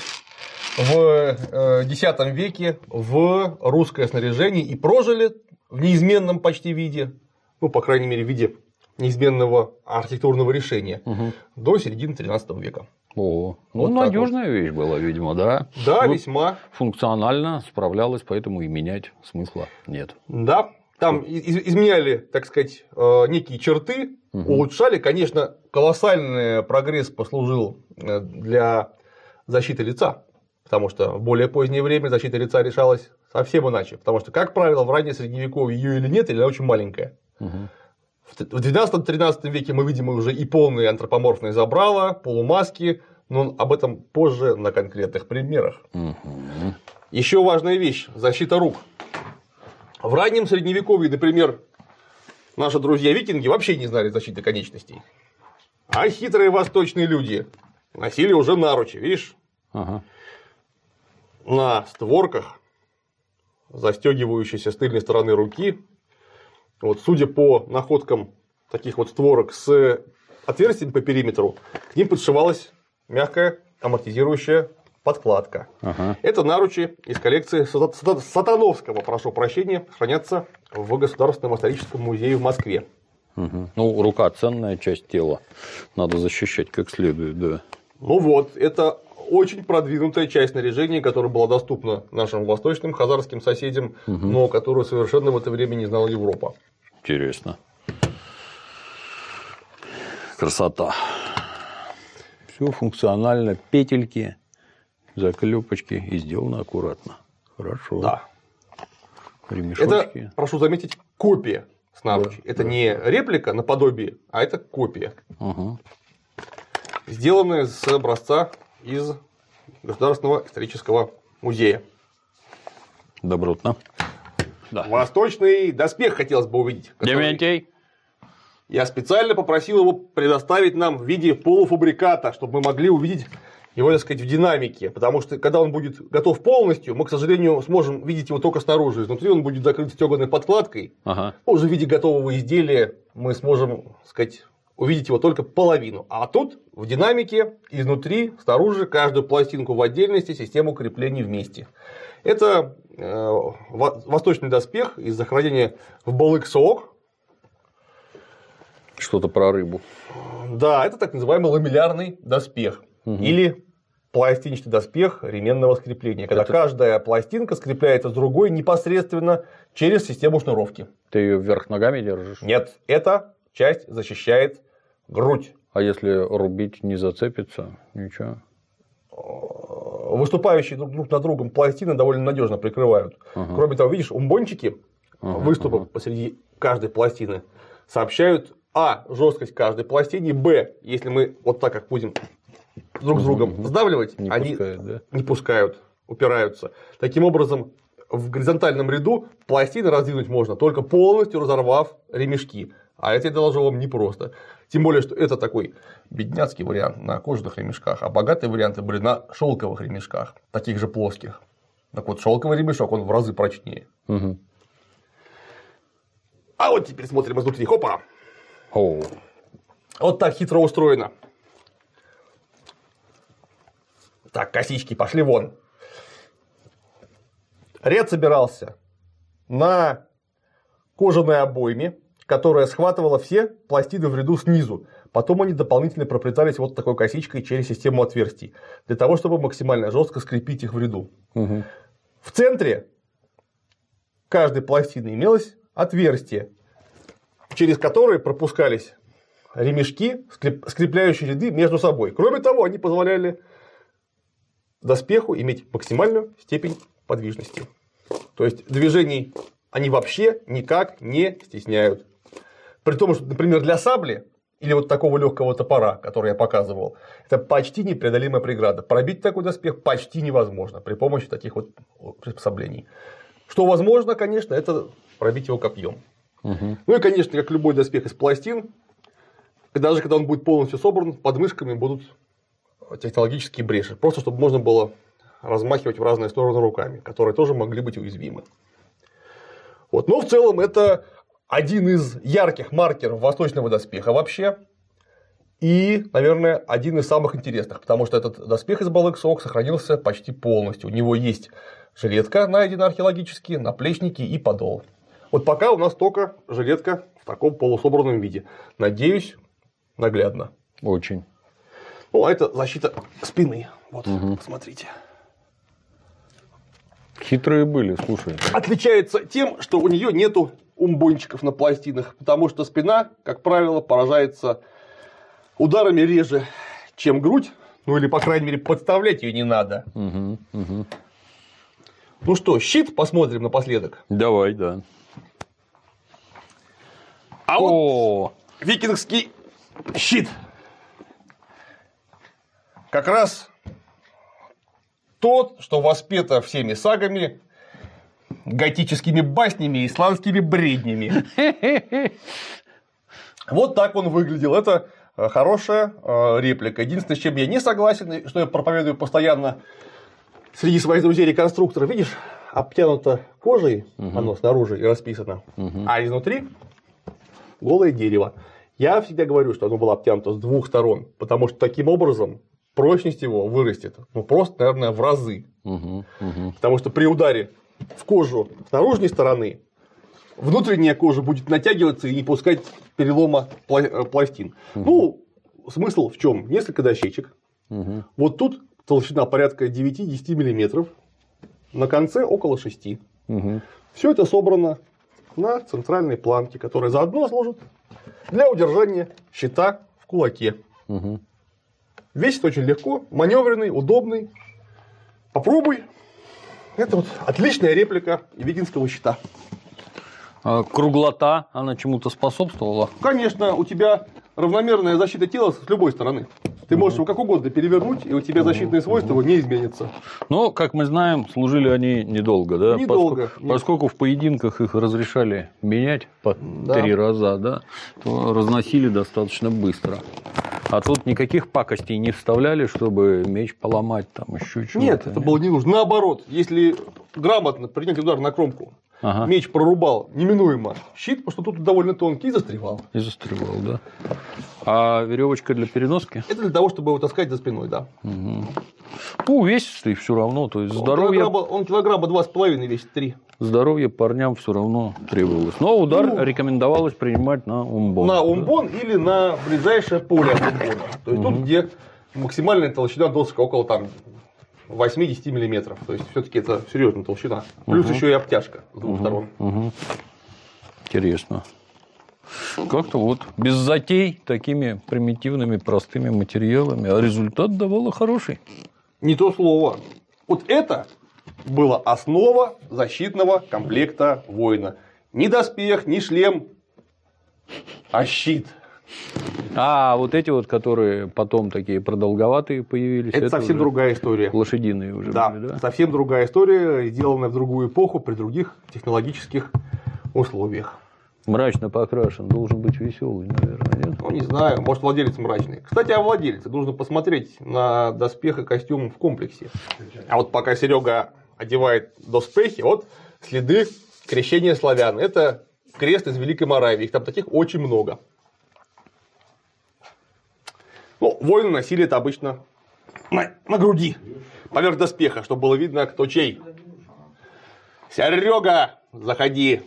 в X веке в русское снаряжение и прожили в неизменном почти виде, ну, по крайней мере, в виде неизменного архитектурного решения, угу. до середины тринадцатого века. О, ну, вот надежная вот. Вещь была, видимо, да? Да, ну, весьма. Функционально справлялась, поэтому и менять смысла нет. Да, там из- изменяли, так сказать, некие черты, угу. улучшали. Конечно, колоссальный прогресс послужил для защиты лица, потому что в более позднее время защита лица решалась совсем иначе. Потому что, как правило, в раннее средневековье ее или нет, или она очень маленькая. Угу. В двенадцатом-тринадцатом веке мы видим уже и полные антропоморфные забрала, полумаски, но об этом позже на конкретных примерах. Угу. Еще важная вещь – защита рук. В раннем средневековье, например, наши друзья-викинги вообще не знали защиты конечностей. А хитрые восточные люди носили уже наручи, видишь? Ага. На створках, застегивающиеся с тыльной стороны руки, вот, судя по находкам таких вот створок с отверстием по периметру, к ним подшивалась мягкая амортизирующая подкладка. Ага. Это наручи из коллекции Сатановского, прошу прощения, хранятся в Государственном историческом музее в Москве. Угу. Ну, рука – ценная часть тела, надо защищать как следует, да. Ну вот, это очень продвинутая часть снаряжения, которая была доступна нашим восточным хазарским соседям, угу. но которую совершенно в это время не знала Европа. Интересно. Красота. Все функционально, петельки, заклепочки и сделано аккуратно. Хорошо. Да. Ремешочки. Это, прошу заметить, копия с наручей. Да, это да. не реплика наподобие, а это копия. Угу. Сделанная с образца из Государственного исторического музея. Добротно. Да. Восточный доспех хотелось бы увидеть. Дементий. Я специально попросил его предоставить нам в виде полуфабриката, чтобы мы могли увидеть его, так сказать, в динамике. Потому что, когда он будет готов полностью, мы, к сожалению, сможем видеть его только снаружи. Изнутри он будет закрыт стеганой подкладкой. Ага. Уже в виде готового изделия мы сможем, так сказать, увидеть его только половину. А тут в динамике изнутри, снаружи, каждую пластинку в отдельности, систему креплений вместе. Это э, восточный доспех из захоронения в Балык-Соок. Что-то про рыбу. Да, это так называемый ламеллярный доспех. Угу. Или пластинчатый доспех ременного скрепления, когда это... каждая пластинка скрепляется с другой непосредственно через систему шнуровки. Ты ее вверх ногами держишь? Нет, эта часть защищает грудь. А если рубить не зацепится, ничего? Выступающие друг над другом пластины довольно надежно прикрывают. Ага. Кроме того, видишь, умбончики, ага, выступы ага. посреди каждой пластины сообщают а. жесткость каждой пластине, б. если мы вот так как будем друг с другом ага. сдавливать, не они пускают, да? не пускают, упираются. Таким образом, в горизонтальном ряду пластины раздвинуть можно, только полностью разорвав ремешки. А это я доложу вам непросто. Тем более, что это такой бедняцкий вариант на кожаных ремешках, а богатые варианты были на шелковых ремешках, таких же плоских. Так вот, шелковый ремешок, он в разы прочнее. Угу. А вот теперь смотрим изнутри. Хопа! О. Вот так хитро устроено. Так, косички пошли вон. Ряд собирался на кожаной обойме, которая схватывала все пластины в ряду снизу. Потом они дополнительно проплетались вот такой косичкой через систему отверстий, для того, чтобы максимально жестко скрепить их в ряду. Угу. В центре каждой пластины имелось отверстие, через которое пропускались ремешки, скрепляющие ряды между собой. Кроме того, они позволяли доспеху иметь максимальную степень подвижности. То есть движений они вообще никак не стесняют. При том, что, например, для сабли или вот такого легкого топора, который я показывал, это почти непреодолимая преграда. Пробить такой доспех почти невозможно при помощи таких вот приспособлений. Что возможно, конечно, это пробить его копьем. Угу. Ну и, конечно, как любой доспех из пластин, даже когда он будет полностью собран, под мышками будут технологические бреши. Просто чтобы можно было размахивать в разные стороны руками, которые тоже могли быть уязвимы. Вот. Но в целом это один из ярких маркеров восточного доспеха вообще. И, наверное, один из самых интересных, потому что этот доспех из Балык-Соок сохранился почти полностью. У него есть жилетка, найдена археологически, наплечники и подол. Вот пока у нас только жилетка в таком полусобранном виде. Надеюсь, наглядно. Очень. Ну, а это защита спины. Вот, угу. Смотрите. Хитрые были, слушай. Отличается тем, что у нее нету умбончиков на пластинах, потому что спина, как правило, поражается ударами реже, чем грудь. Ну или, по крайней мере, подставлять ее не надо. Угу, угу. Ну что, щит посмотрим напоследок. Давай, да. А О! вот викингский щит. Как раз тот, что воспето всеми сагами, готическими баснями и исландскими бреднями. Вот так он выглядел. Это хорошая реплика. Единственное, с чем я не согласен, что я проповедую постоянно среди своих друзей-реконструкторов, видишь, обтянуто кожей, угу. Оно снаружи и расписано, угу. А изнутри голое дерево. Я всегда говорю, что оно было обтянуто с двух сторон, потому что таким образом прочность его вырастет, ну, просто, наверное, в разы. Угу, угу. Потому что при ударе в кожу с наружной стороны внутренняя кожа будет натягиваться и не пускать перелома пластин. Угу. Ну, смысл в чем? Несколько дощечек. Угу. Вот тут толщина порядка девять-десять миллиметров, на конце около шести. Угу. Все это собрано на центральной планке, которая заодно служит для удержания щита в кулаке. Угу. Весит очень легко, маневренный, удобный. Попробуй. Это вот отличная реплика викингского щита. А круглота, она чему-то способствовала? Конечно, у тебя равномерная защита тела с любой стороны. Ты можешь его как угодно перевернуть, и у тебя защитные свойства не изменятся. Но, как мы знаем, служили они недолго, да? Недолго. Поскольку, поскольку в поединках их разрешали менять по да. три раза, да, то разносили достаточно быстро. А тут никаких пакостей не вставляли, чтобы меч поломать, там еще что-то. Нет, это было не нужно. Наоборот, если грамотно принять удар на кромку, ага. Меч прорубал неминуемо щит, потому что тут довольно тонкий, и застревал. И застревал, да. А веревочка для переноски? Это для того, чтобы его таскать за спиной, да. Угу. Ну, увесистый все равно. То есть здоровье... Он килограмма, он килограмма два с половиной весит, три. Здоровье парням все равно требовалось. Но удар ну, рекомендовалось принимать на умбон. На умбон да? Или на ближайшее поле от умбона. То есть угу. Тут, где максимальная толщина доска около там восемь-десять миллиметров. То есть все-таки это серьезная толщина. Плюс угу. еще и обтяжка с двух угу. сторон. Угу. Интересно. Как-то вот без затей такими примитивными, простыми материалами, а результат давало хороший. Не то слово. Вот это была основа защитного комплекта воина. Ни доспех, ни шлем, а щит. А вот эти вот, которые потом такие продолговатые появились. Это, это совсем другая история. Лошадиные уже да, были, да? Совсем другая история, сделанная в другую эпоху при других технологических условиях. Мрачно покрашен, должен быть веселый, наверное, нет? Ну, не знаю, может, владелец мрачный. Кстати, о владельце. Нужно посмотреть на доспех и костюм в комплексе. А вот пока Серега одевает доспехи, вот следы крещения славян. Это крест из Великой Моравии. Их там таких очень много. Ну, воины носили это обычно на, на груди, поверх доспеха, чтобы было видно, кто чей. Серега, заходи.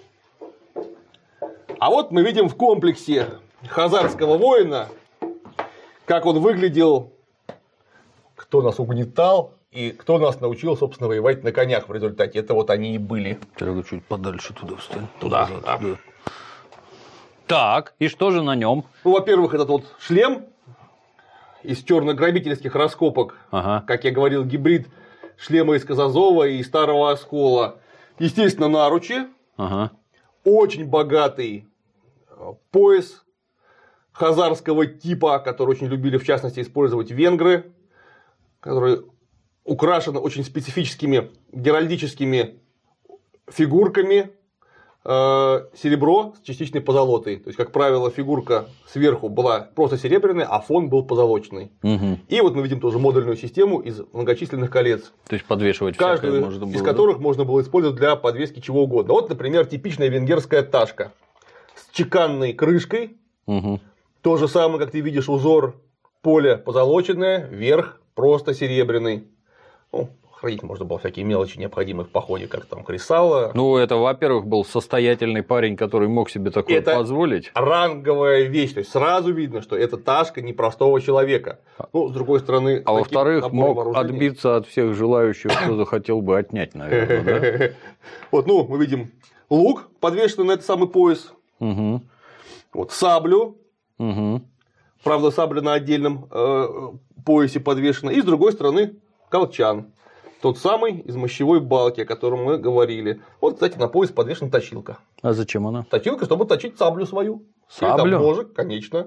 А вот мы видим в комплексе хазарского воина, как он выглядел, кто нас угнетал и кто нас научил, собственно, воевать на конях в результате. Это вот они и были. Серега, чуть подальше туда встань. Туда. Туда, туда. Так, и что же на нем? Ну, во-первых, этот вот шлем из черно-грабительских раскопок, ага. как я говорил, гибрид шлема из Казазова и Старого Оскола. Естественно, наручи. Ага. Очень богатый пояс хазарского типа, который очень любили, в частности, использовать венгры, который украшен очень специфическими геральдическими фигурками, э, серебро с частичной позолотой. То есть, как правило, фигурка сверху была просто серебряная, а фон был позолоченный. Угу. И вот мы видим тоже модульную систему из многочисленных колец. То есть, подвешивать каждую всякое можно было, из да? которых можно было использовать для подвески чего угодно. Вот, например, типичная венгерская ташка с чеканной крышкой. Угу. То же самое, как ты видишь, узор поля позолоченное, верх просто серебряный. Ну, хранить можно было всякие мелочи, необходимые в походе, как там кресало. Ну, это, во-первых, был состоятельный парень, который мог себе такое это позволить. Ранговая вещь. То есть, сразу видно, что это ташка непростого человека. Ну, с другой стороны... А во-вторых, мог отбиться от всех желающих, кто захотел бы отнять, наверное, да? Вот, ну, мы видим лук, подвешенный на этот самый пояс. Угу. Вот, саблю. Угу. Правда, сабля на отдельном э, поясе подвешена. И с другой стороны колчан. Тот самый из мощевой балки, о котором мы говорили. Вот, кстати, на пояс подвешена точилка. А зачем она? Точилка, чтобы точить саблю свою. Саблю? Или там ножик, конечно.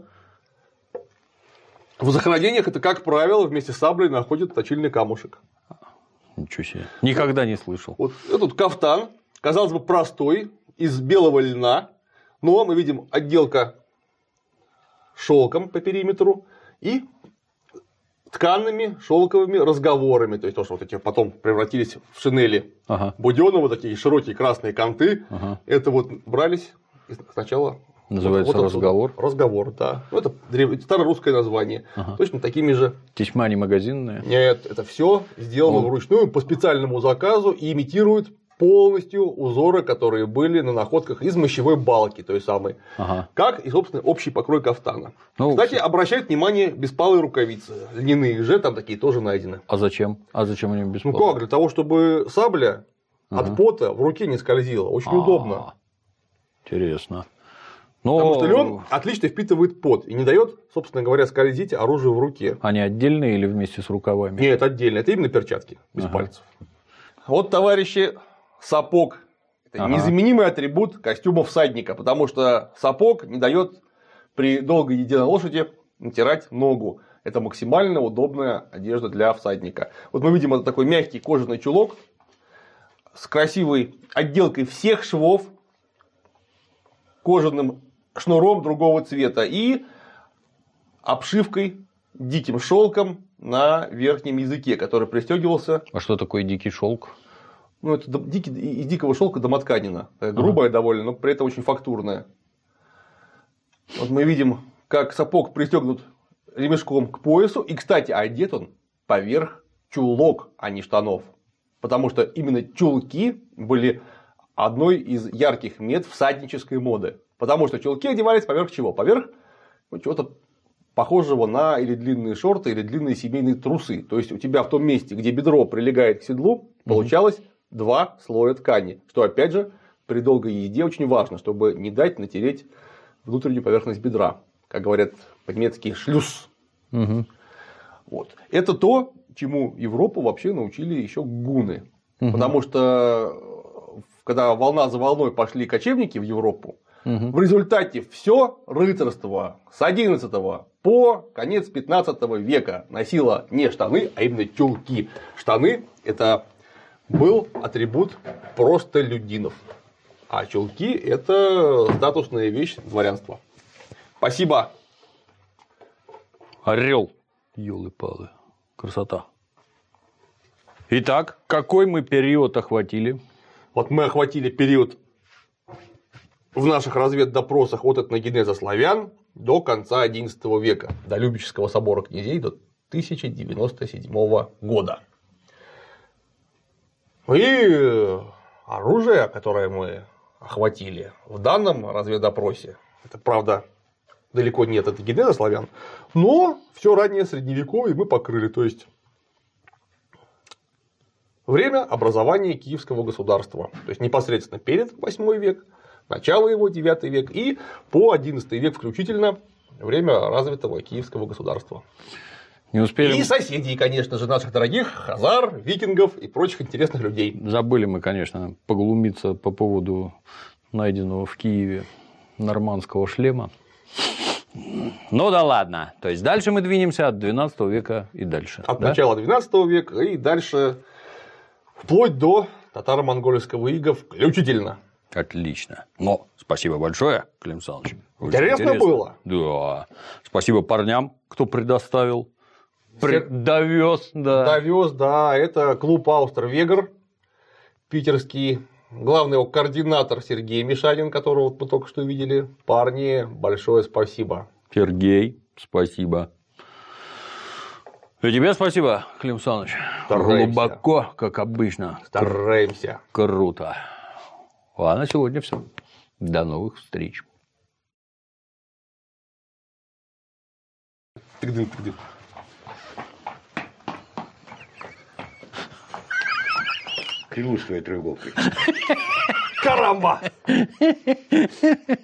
В захоронениях это, как правило, вместе с саблей находят точильный камушек. Ничего себе. Никогда не слышал. Вот этот кафтан, казалось бы, простой, из белого льна. Но мы видим отделка шелком по периметру и тканными шелковыми разговорами. То есть, то, что вот эти потом превратились в шинели ага. Будённого, такие широкие красные канты. Ага. Это вот брались сначала. Называется вот, вот разговор. Вот, разговор, да. Ну, это древ... старорусское название. Ага. Точно такими же. Тесьма не магазинная. Нет, это все сделано О. вручную по специальному заказу и имитирует полностью узоры, которые были на находках из мощевой балки, той самой, ага. как и, собственно, общий покрой кафтана. Ну, кстати, обращают внимание беспалые рукавицы, льняные же, там такие тоже найдены. А зачем? А зачем они беспалые? Ну как, для того, чтобы сабля ага. от пота в руке не скользила, очень А-а-а. удобно. Интересно. Но... Потому что лен отлично впитывает пот и не дает, собственно говоря, скользить оружию в руке. Они отдельные или вместе с рукавами? Нет, отдельно, это именно перчатки, без ага. пальцев. Вот, товарищи, сапог. Это ага. незаменимый атрибут костюма всадника, потому что сапог не дает при долгой езде на лошади натирать ногу. Это максимально удобная одежда для всадника. Вот мы видим, это такой мягкий кожаный чулок с красивой отделкой всех швов, кожаным шнуром другого цвета и обшивкой диким шелком на верхнем языке, который пристегивался. А что такое дикий шелк? Ну, это дикий, из дикого шелка домотканина. Грубая ага. довольно, но при этом очень фактурная. Вот мы видим, как сапог пристегнут ремешком к поясу. И, кстати, одет он поверх чулок, а не штанов. Потому что именно чулки были одной из ярких мет всаднической моды. Потому что чулки одевались поверх чего? Поверх ну, чего-то похожего на или длинные шорты, или длинные семейные трусы. То есть, у тебя в том месте, где бедро прилегает к седлу, получалось два слоя ткани. Что, опять же, при долгой езде очень важно, чтобы не дать натереть внутреннюю поверхность бедра. Как говорят по-немецки, шлюз. Угу. Вот. Это то, чему Европу вообще научили еще гунны. Угу. Потому что, когда волна за волной пошли кочевники в Европу, угу. в результате все рыцарство с одиннадцатого по конец пятнадцатого века носило не штаны, а именно чулки. Штаны – это был атрибут простолюдинов. А чулки – это статусная вещь дворянства. Спасибо. Орел. Ёлы-палы. Красота. Итак, какой мы период охватили? Вот мы охватили период в наших разведдопросах от этногенеза славян до конца одиннадцатого века, до Любечского собора князей, до тысяча девяносто седьмого года. И оружие, которое мы охватили в данном разведопросе, это, правда, далеко не от этогенеза славян, но все раннее средневековье мы покрыли, то есть время образования Киевского государства, то есть непосредственно перед восьмой век, начало его девятый век и по одиннадцатый век включительно время развитого Киевского государства. Не успели... И соседей, конечно же, наших дорогих хазар, викингов и прочих интересных людей. Забыли мы, конечно, поглумиться по поводу найденного в Киеве нормандского шлема. Ну да ладно. То есть дальше мы двинемся от двенадцатого века и дальше. От да? начала двенадцатого века и дальше вплоть до татаро-монгольского ига включительно. Отлично. Но спасибо большое, Клим Саныч. Интересно, интересно было. Да. Спасибо парням, кто предоставил. При... Довез, да. Довез, да. Это клуб Аустро-Вегр питерский. Главный его координатор Сергей Мишанин, которого мы только что видели. Парни, большое спасибо. Сергей, спасибо. И тебе спасибо, Клим Саныч. Стараемся. Глубоко, как обычно. Стараемся. Круто. А на сегодня все. До новых встреч. Тык-дым-тык-дым. Клянусь твоей треуголкой. Карамба!